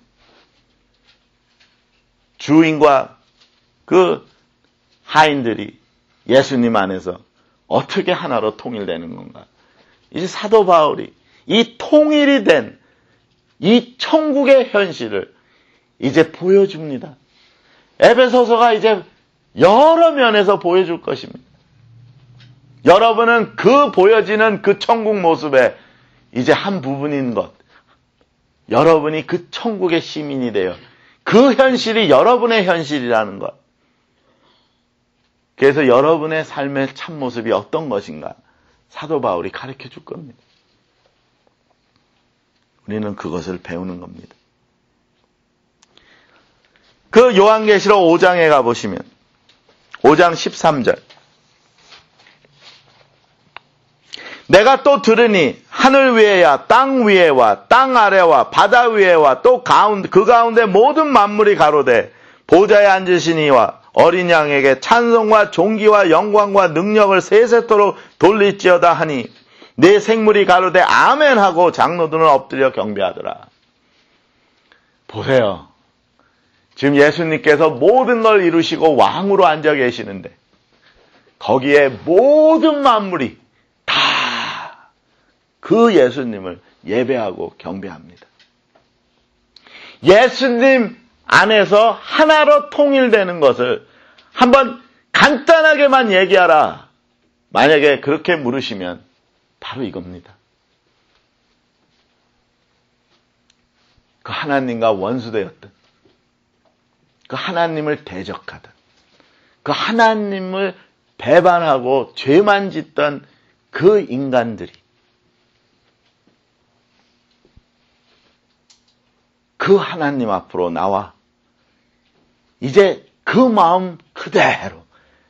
주인과 그 하인들이 예수님 안에서 어떻게 하나로 통일되는 건가? 이제 사도 바울이 이 통일이 된 이 천국의 현실을 이제 보여줍니다. 에베소서가 이제 여러 면에서 보여줄 것입니다. 여러분은 그 보여지는 그 천국 모습에 이제 한 부분인 것, 여러분이 그 천국의 시민이 되어 그 현실이 여러분의 현실이라는 것. 그래서 여러분의 삶의 참모습이 어떤 것인가 사도 바울이 가르쳐 줄 겁니다. 우리는 그것을 배우는 겁니다. 그 요한계시록 오 장에 가보시면 오 장 십삼 절 내가 또 들으니 하늘 위에야 땅 위에와 땅 아래와 바다 위에와 또 가운데 그 가운데 모든 만물이 가로되 보좌에 앉으신 이와 어린 양에게 찬송과 존귀와 영광과 능력을 세세토록 돌릴지어다 하니 내 생물이 가로되 아멘 하고 장로들은 엎드려 경배하더라. 보세요. 지금 예수님께서 모든 걸 이루시고 왕으로 앉아 계시는데 거기에 모든 만물이 다 그 예수님을 예배하고 경배합니다. 예수님 안에서 하나로 통일되는 것을 한번 간단하게만 얘기하라. 만약에 그렇게 물으시면 바로 이겁니다. 그 하나님과 원수되었던, 그 하나님을 대적하던, 그 하나님을 배반하고 죄만 짓던 그 인간들이 그 하나님 앞으로 나와 이제 그 마음 그대로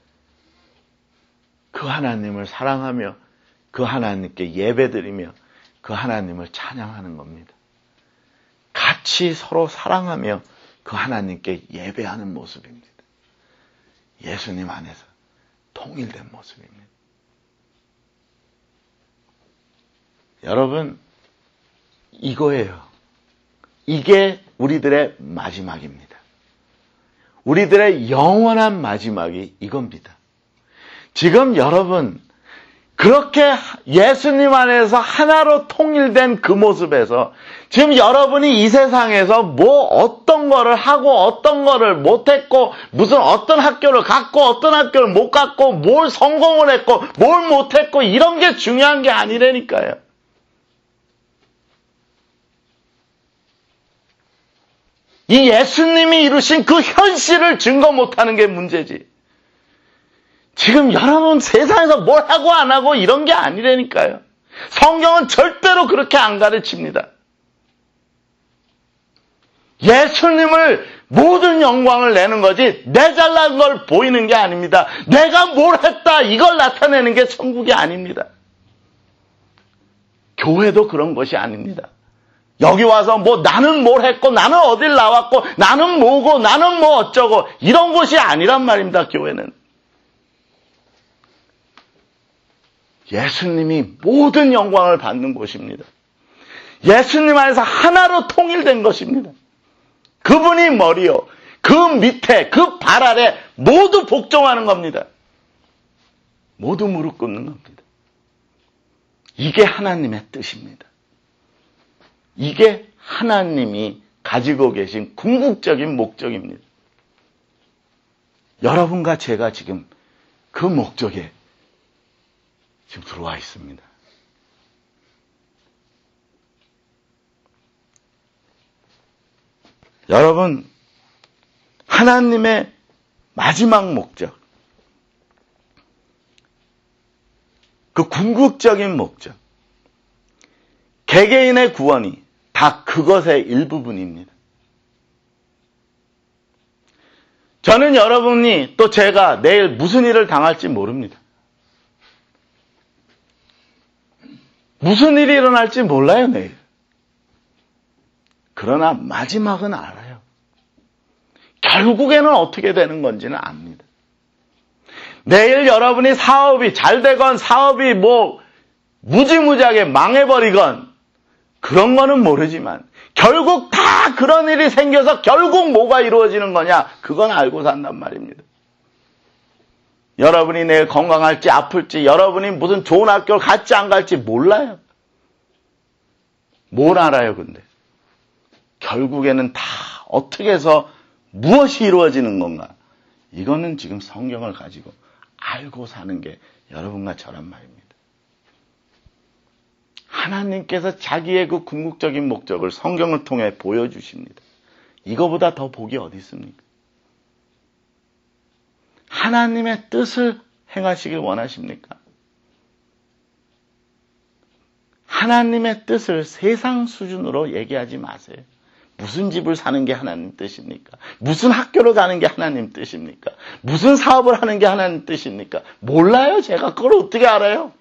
그 하나님을 사랑하며 그 하나님께 예배드리며 그 하나님을 찬양하는 겁니다. 같이 서로 사랑하며 그 하나님께 예배하는 모습입니다. 예수님 안에서 통일된 모습입니다. 여러분, 이거예요. 이게 우리들의 마지막입니다. 우리들의 영원한 마지막이 이겁니다. 지금 여러분, 그렇게 예수님 안에서 하나로 통일된 그 모습에서 지금 여러분이 이 세상에서 뭐 어떤 거를 하고 어떤 거를 못했고 무슨 어떤 학교를 갔고 어떤 학교를 못 갔고 뭘 성공을 했고 뭘 못했고 이런 게 중요한 게 아니라니까요. 이 예수님이 이루신 그 현실을 증거 못하는 게 문제지. 지금 여러분 세상에서 뭘 하고 안 하고 이런 게 아니라니까요. 성경은 절대로 그렇게 안 가르칩니다. 예수님을 모든 영광을 내는 거지 내 잘난 걸 보이는 게 아닙니다. 내가 뭘 했다 이걸 나타내는 게 천국이 아닙니다. 교회도 그런 것이 아닙니다. 여기 와서 뭐 나는 뭘 했고 나는 어딜 나왔고 나는 뭐고 나는 뭐 어쩌고 이런 것이 아니란 말입니다. 교회는. 예수님이 모든 영광을 받는 곳입니다. 예수님 안에서 하나로 통일된 것입니다. 그분이 머리요. 그 밑에 그 발 아래 모두 복종하는 겁니다. 모두 무릎 꿇는 겁니다. 이게 하나님의 뜻입니다. 이게 하나님이 가지고 계신 궁극적인 목적입니다. 여러분과 제가 지금 그 목적에 지금 들어와 있습니다. 여러분, 하나님의 마지막 목적, 그 궁극적인 목적, 개개인의 구원이 다 그것의 일부분입니다. 저는 여러분이 또 제가 내일 무슨 일을 당할지 모릅니다. 무슨 일이 일어날지 몰라요, 내일. 그러나 마지막은 알아요. 결국에는 어떻게 되는 건지는 압니다. 내일 여러분이 사업이 잘 되건 사업이 뭐 무지무지하게 망해버리건 그런 거는 모르지만 결국 다 그런 일이 생겨서 결국 뭐가 이루어지는 거냐, 그건 알고 산단 말입니다. 여러분이 내일 건강할지 아플지, 여러분이 무슨 좋은 학교를 갈지 안 갈지 몰라요. 뭘 알아요, 근데? 결국에는 다 어떻게 해서 무엇이 이루어지는 건가? 이거는 지금 성경을 가지고 알고 사는 게 여러분과 저란 말입니다. 하나님께서 자기의 그 궁극적인 목적을 성경을 통해 보여주십니다. 이거보다 더 복이 어디 있습니까? 하나님의 뜻을 행하시길 원하십니까? 하나님의 뜻을 세상 수준으로 얘기하지 마세요. 무슨 집을 사는 게 하나님 뜻입니까? 무슨 학교를 가는 게 하나님 뜻입니까? 무슨 사업을 하는 게 하나님 뜻입니까? 몰라요, 제가. 그걸 어떻게 알아요?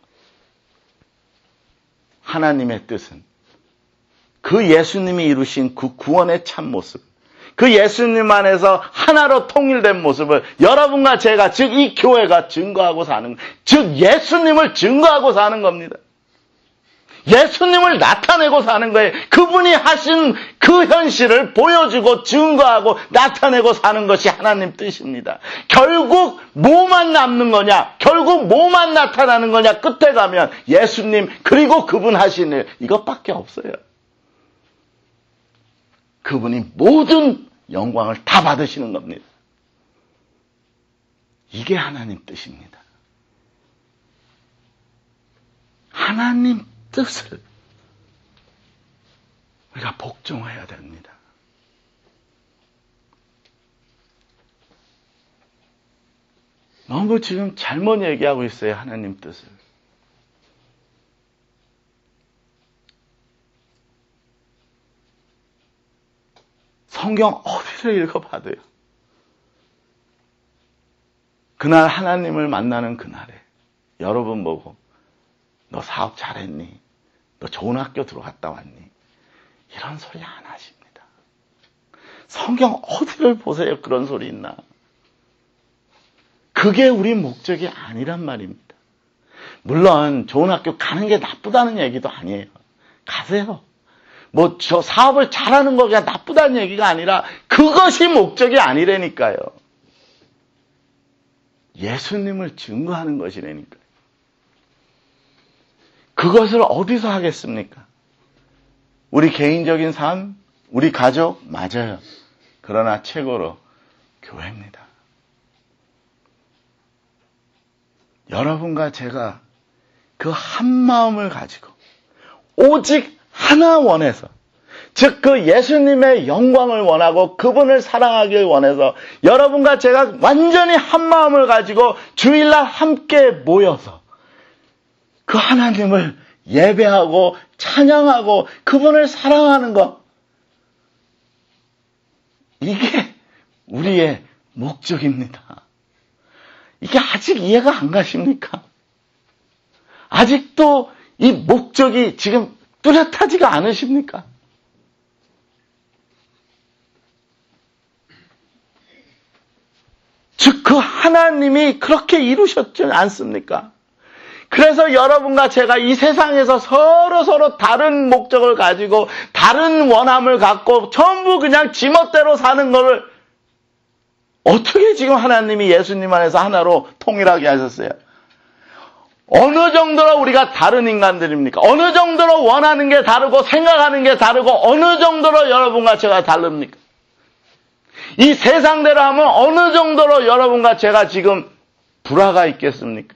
하나님의 뜻은 그 예수님이 이루신 그 구원의 참 모습, 그 예수님 안에서 하나로 통일된 모습을 여러분과 제가, 즉 이 교회가 증거하고 사는, 즉 예수님을 증거하고 사는 겁니다. 예수님을 나타내고 사는 거예요. 그분이 하신 그 현실을 보여주고 증거하고 나타내고 사는 것이 하나님 뜻입니다. 결국 뭐만 남는 거냐? 결국 뭐만 나타나는 거냐? 끝에 가면 예수님 그리고 그분 하신 일, 이것밖에 없어요. 그분이 모든 영광을 다 받으시는 겁니다. 이게 하나님 뜻입니다. 하나님 뜻을 우리가 복종해야 됩니다. 너무 지금 잘못 얘기하고 있어요, 하나님 뜻을. 성경 어디를 읽어봐도요. 그날 하나님을 만나는 그날에 여러분 보고 너 사업 잘했니? 너 좋은 학교 들어갔다 왔니? 이런 소리 안 하십니다. 성경 어디를 보세요, 그런 소리 있나? 그게 우리 목적이 아니란 말입니다. 물론 좋은 학교 가는 게 나쁘다는 얘기도 아니에요. 가세요. 뭐 저 사업을 잘하는 거가 나쁘다는 얘기가 아니라 그것이 목적이 아니라니까요. 예수님을 증거하는 것이라니까요. 그것을 어디서 하겠습니까? 우리 개인적인 삶, 우리 가족, 맞아요. 그러나 최고로 교회입니다. 여러분과 제가 그 한 마음을 가지고 오직 하나 원해서, 즉 그 예수님의 영광을 원하고 그분을 사랑하길 원해서 여러분과 제가 완전히 한 마음을 가지고 주일날 함께 모여서 그 하나님을 예배하고 찬양하고 그분을 사랑하는 것, 이게 우리의 목적입니다. 이게 아직 이해가 안 가십니까? 아직도 이 목적이 지금 뚜렷하지가 않으십니까? 즉 그 하나님이 그렇게 이루셨지 않습니까? 그래서 여러분과 제가 이 세상에서 서로 서로 다른 목적을 가지고 다른 원함을 갖고 전부 그냥 지멋대로 사는 거를 어떻게 지금 하나님이 예수님 안에서 하나로 통일하게 하셨어요? 어느 정도로 우리가 다른 인간들입니까? 어느 정도로 원하는 게 다르고 생각하는 게 다르고 어느 정도로 여러분과 제가 다릅니까? 이 세상대로 하면 어느 정도로 여러분과 제가 지금 불화가 있겠습니까?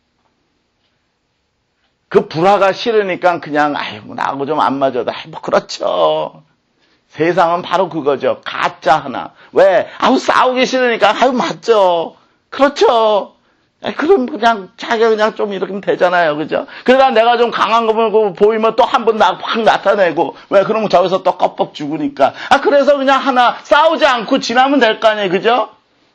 그 불화가 싫으니까 그냥 아이고 나하고 좀 안 맞아도 아이 뭐 그렇죠. 세상은 바로 그거죠. 가짜 하나. 왜? 아우 싸우기 싫으니까 아유 맞죠. 그렇죠. 그럼 그냥 자기가 그냥 좀 이렇게 하면 되잖아요. 그죠? 그러다 내가 좀 강한 거 보이면 또 한 번 확 나타내고, 왜? 그러면 저기서 또 껍벅 죽으니까. 아, 그래서 그냥 하나 싸우지 않고 지나면 될 거 아니에요. 그죠?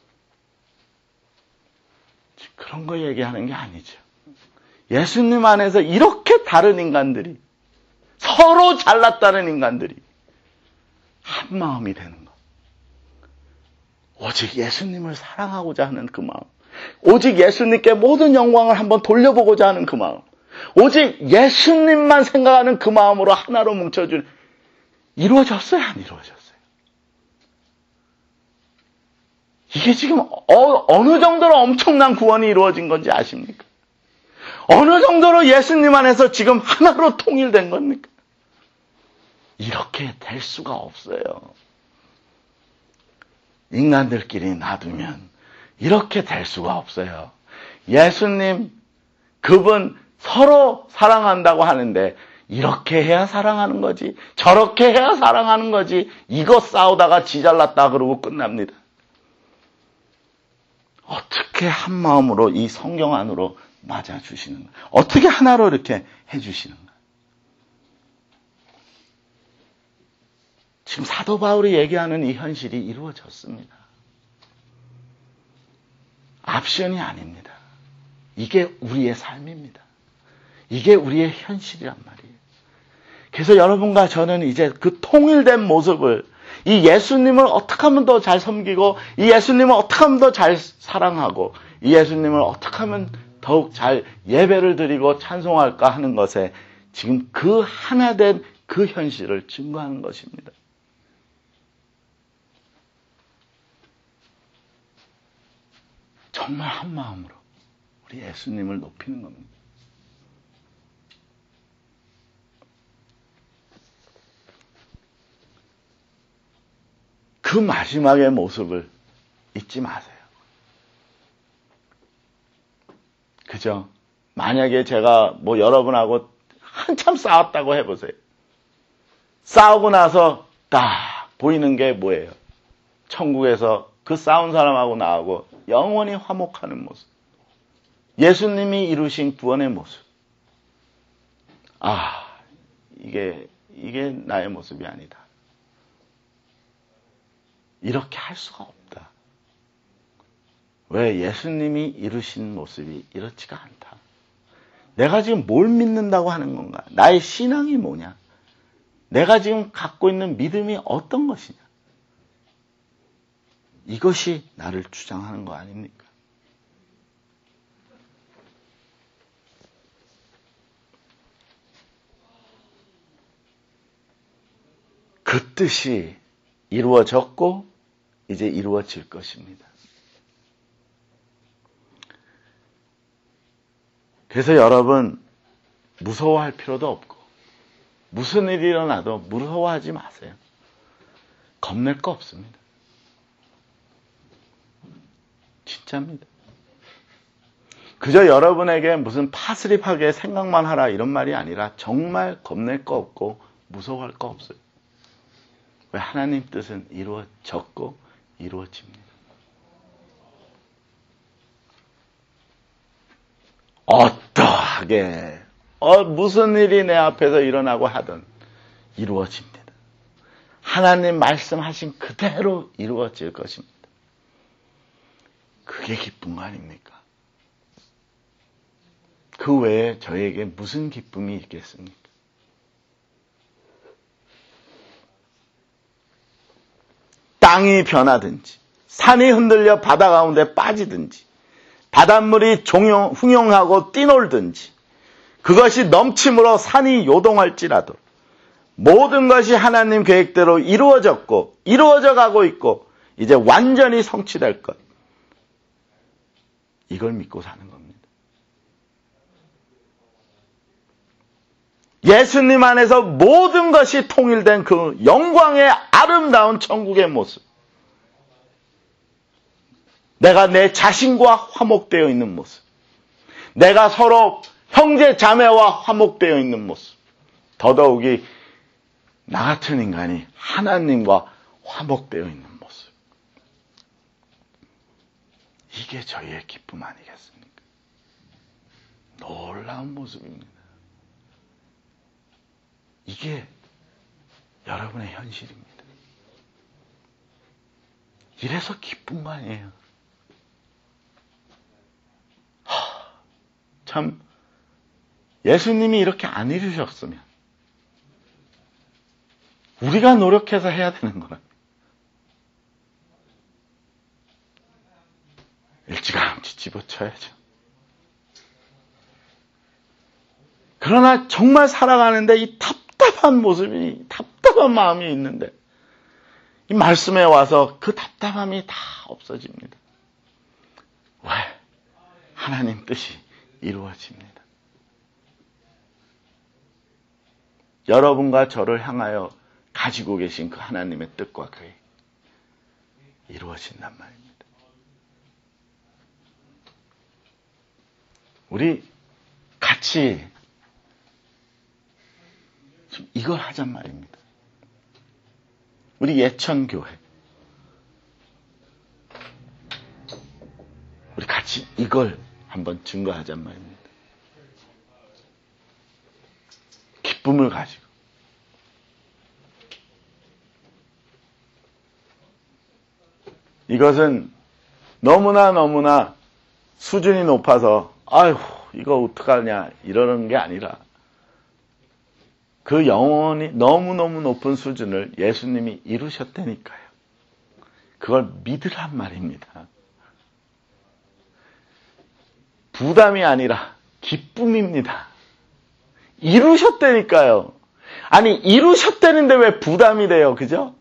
그런 거 얘기하는 게 아니죠. 예수님 안에서 이렇게 다른 인간들이, 서로 잘났다는 인간들이 한 마음이 되는 것. 오직 예수님을 사랑하고자 하는 그 마음, 오직 예수님께 모든 영광을 한번 돌려보고자 하는 그 마음, 오직 예수님만 생각하는 그 마음으로 하나로 뭉쳐준, 이루어졌어요, 안 이루어졌어요? 이게 지금 어, 어느 정도로 엄청난 구원이 이루어진 건지 아십니까? 어느 정도로 예수님 안에서 지금 하나로 통일된 겁니까? 이렇게 될 수가 없어요. 인간들끼리 놔두면 이렇게 될 수가 없어요. 예수님, 그분 서로 사랑한다고 하는데 이렇게 해야 사랑하는 거지, 저렇게 해야 사랑하는 거지, 이거 싸우다가 지잘났다 그러고 끝납니다. 어떻게 한 마음으로 이 성경 안으로 맞아주시는가? 어떻게 하나로 이렇게 해주시는가? 지금 사도 바울이 얘기하는 이 현실이 이루어졌습니다. 옵션이 아닙니다. 이게 우리의 삶입니다. 이게 우리의 현실이란 말이에요. 그래서 여러분과 저는 이제 그 통일된 모습을, 이 예수님을 어떻게 하면 더 잘 섬기고, 이 예수님을 어떻게 하면 더 잘 사랑하고, 이 예수님을 어떻게 하면 더욱 잘 예배를 드리고 찬송할까 하는 것에 지금 그 하나된 그 현실을 증거하는 것입니다. 정말 한 마음으로 우리 예수님을 높이는 겁니다. 그 마지막의 모습을 잊지 마세요. 그죠? 만약에 제가 뭐 여러분하고 한참 싸웠다고 해보세요. 싸우고 나서 딱 보이는 게 뭐예요? 천국에서 그 싸운 사람하고 나하고 영원히 화목하는 모습. 예수님이 이루신 구원의 모습. 아, 이게, 이게 나의 모습이 아니다. 이렇게 할 수가 없다. 왜? 예수님이 이루신 모습이 이렇지가 않다. 내가 지금 뭘 믿는다고 하는 건가? 나의 신앙이 뭐냐? 내가 지금 갖고 있는 믿음이 어떤 것이냐? 이것이 나를 주장하는 거 아닙니까? 그 뜻이 이루어졌고 이제 이루어질 것입니다. 그래서 여러분, 무서워할 필요도 없고 무슨 일이 일어나도 무서워하지 마세요. 겁낼 거 없습니다. 진짜입니다. 그저 여러분에게 무슨 파스립하게 생각만 하라 이런 말이 아니라 정말 겁낼 거 없고 무서워할 거 없어요. 왜? 하나님 뜻은 이루어졌고 이루어집니다. 어떠하게 어, 무슨 일이 내 앞에서 일어나고 하든 이루어집니다. 하나님 말씀하신 그대로 이루어질 것입니다. 그게 기쁜 거 아닙니까? 그 외에 저에게 무슨 기쁨이 있겠습니까? 땅이 변하든지 산이 흔들려 바다 가운데 빠지든지 바닷물이 종용, 흥용하고 뛰놀든지 그것이 넘침으로 산이 요동할지라도 모든 것이 하나님 계획대로 이루어졌고 이루어져 가고 있고 이제 완전히 성취될 것. 이걸 믿고 사는 겁니다. 예수님 안에서 모든 것이 통일된 그 영광의 아름다운 천국의 모습. 내가 내 자신과 화목되어 있는 모습. 내가 서로 형제 자매와 화목되어 있는 모습. 더더욱이 나 같은 인간이 하나님과 화목되어 있는 모습. 이게 저희의 기쁨 아니겠습니까? 놀라운 모습입니다. 이게 여러분의 현실입니다. 이래서 기쁜 거 아니에요. 하, 참 예수님이 이렇게 안 이루셨으면 우리가 노력해서 해야 되는 거예요. 일찌감치 집어쳐야죠. 그러나 정말 살아가는데 이 답답한 모습이, 답답한 마음이 있는데 이 말씀에 와서 그 답답함이 다 없어집니다. 왜? 하나님 뜻이 이루어집니다. 여러분과 저를 향하여 가지고 계신 그 하나님의 뜻과 계획 이루어진단 말입니다. 우리 같이 좀 이걸 하잔 말입니다. 우리 예천교회 우리 같이 이걸 한번 증거하잔 말입니다. 기쁨을 가지고 이것은 너무나 너무나 수준이 높아서 아휴 이거 어떡하냐 이러는 게 아니라 그 영원히 너무너무 높은 수준을 예수님이 이루셨다니까요. 그걸 믿으란 말입니다. 부담이 아니라 기쁨입니다. 이루셨다니까요. 아니 이루셨다는데 왜 부담이 돼요? 그죠?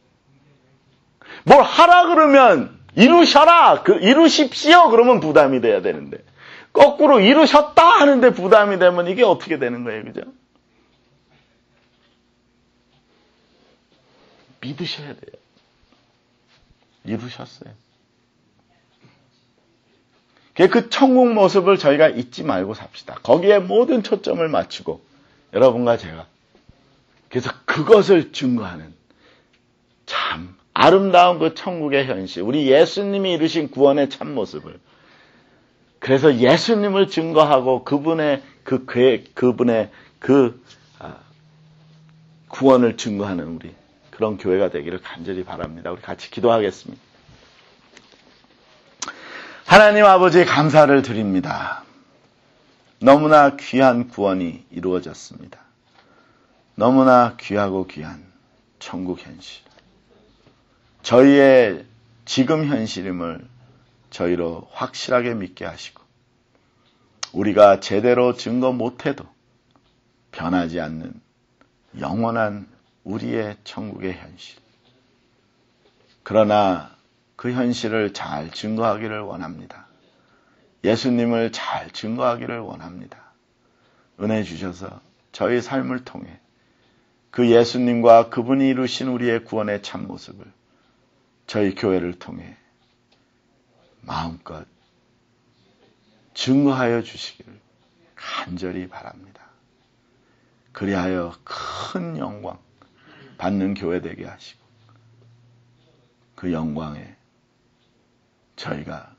뭘 하라 그러면 이루셔라, 그 이루십시오 그러면 부담이 돼야 되는데 거꾸로 이루셨다 하는데 부담이 되면 이게 어떻게 되는 거예요? 그죠? 믿으셔야 돼요. 이루셨어요. 그 천국 모습을 저희가 잊지 말고 삽시다. 거기에 모든 초점을 맞추고 여러분과 제가 그래서 그것을 증거하는 참 아름다운 그 천국의 현실, 우리 예수님이 이루신 구원의 참모습을 그래서 예수님을 증거하고 그분의 그 계획, 그분의 그 구원을 증거하는 우리 그런 교회가 되기를 간절히 바랍니다. 우리 같이 기도하겠습니다. 하나님 아버지 감사를 드립니다. 너무나 귀한 구원이 이루어졌습니다. 너무나 귀하고 귀한 천국 현실. 저희의 지금 현실임을 저희로 확실하게 믿게 하시고 우리가 제대로 증거 못해도 변하지 않는 영원한 우리의 천국의 현실. 그러나 그 현실을 잘 증거하기를 원합니다. 예수님을 잘 증거하기를 원합니다. 은혜 주셔서 저희 삶을 통해 그 예수님과 그분이 이루신 우리의 구원의 참모습을 저희 교회를 통해 마음껏 증거하여 주시기를 간절히 바랍니다. 그리하여 큰 영광 받는 교회 되게 하시고 그 영광에 저희가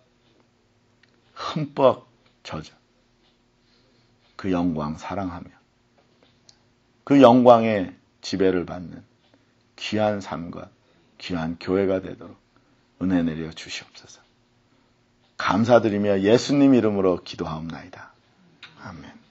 흠뻑 젖어 그 영광 사랑하며 그 영광의 지배를 받는 귀한 삶과 귀한 교회가 되도록 은혜 내려 주시옵소서. 감사드리며 예수님 이름으로 기도하옵나이다. 아멘.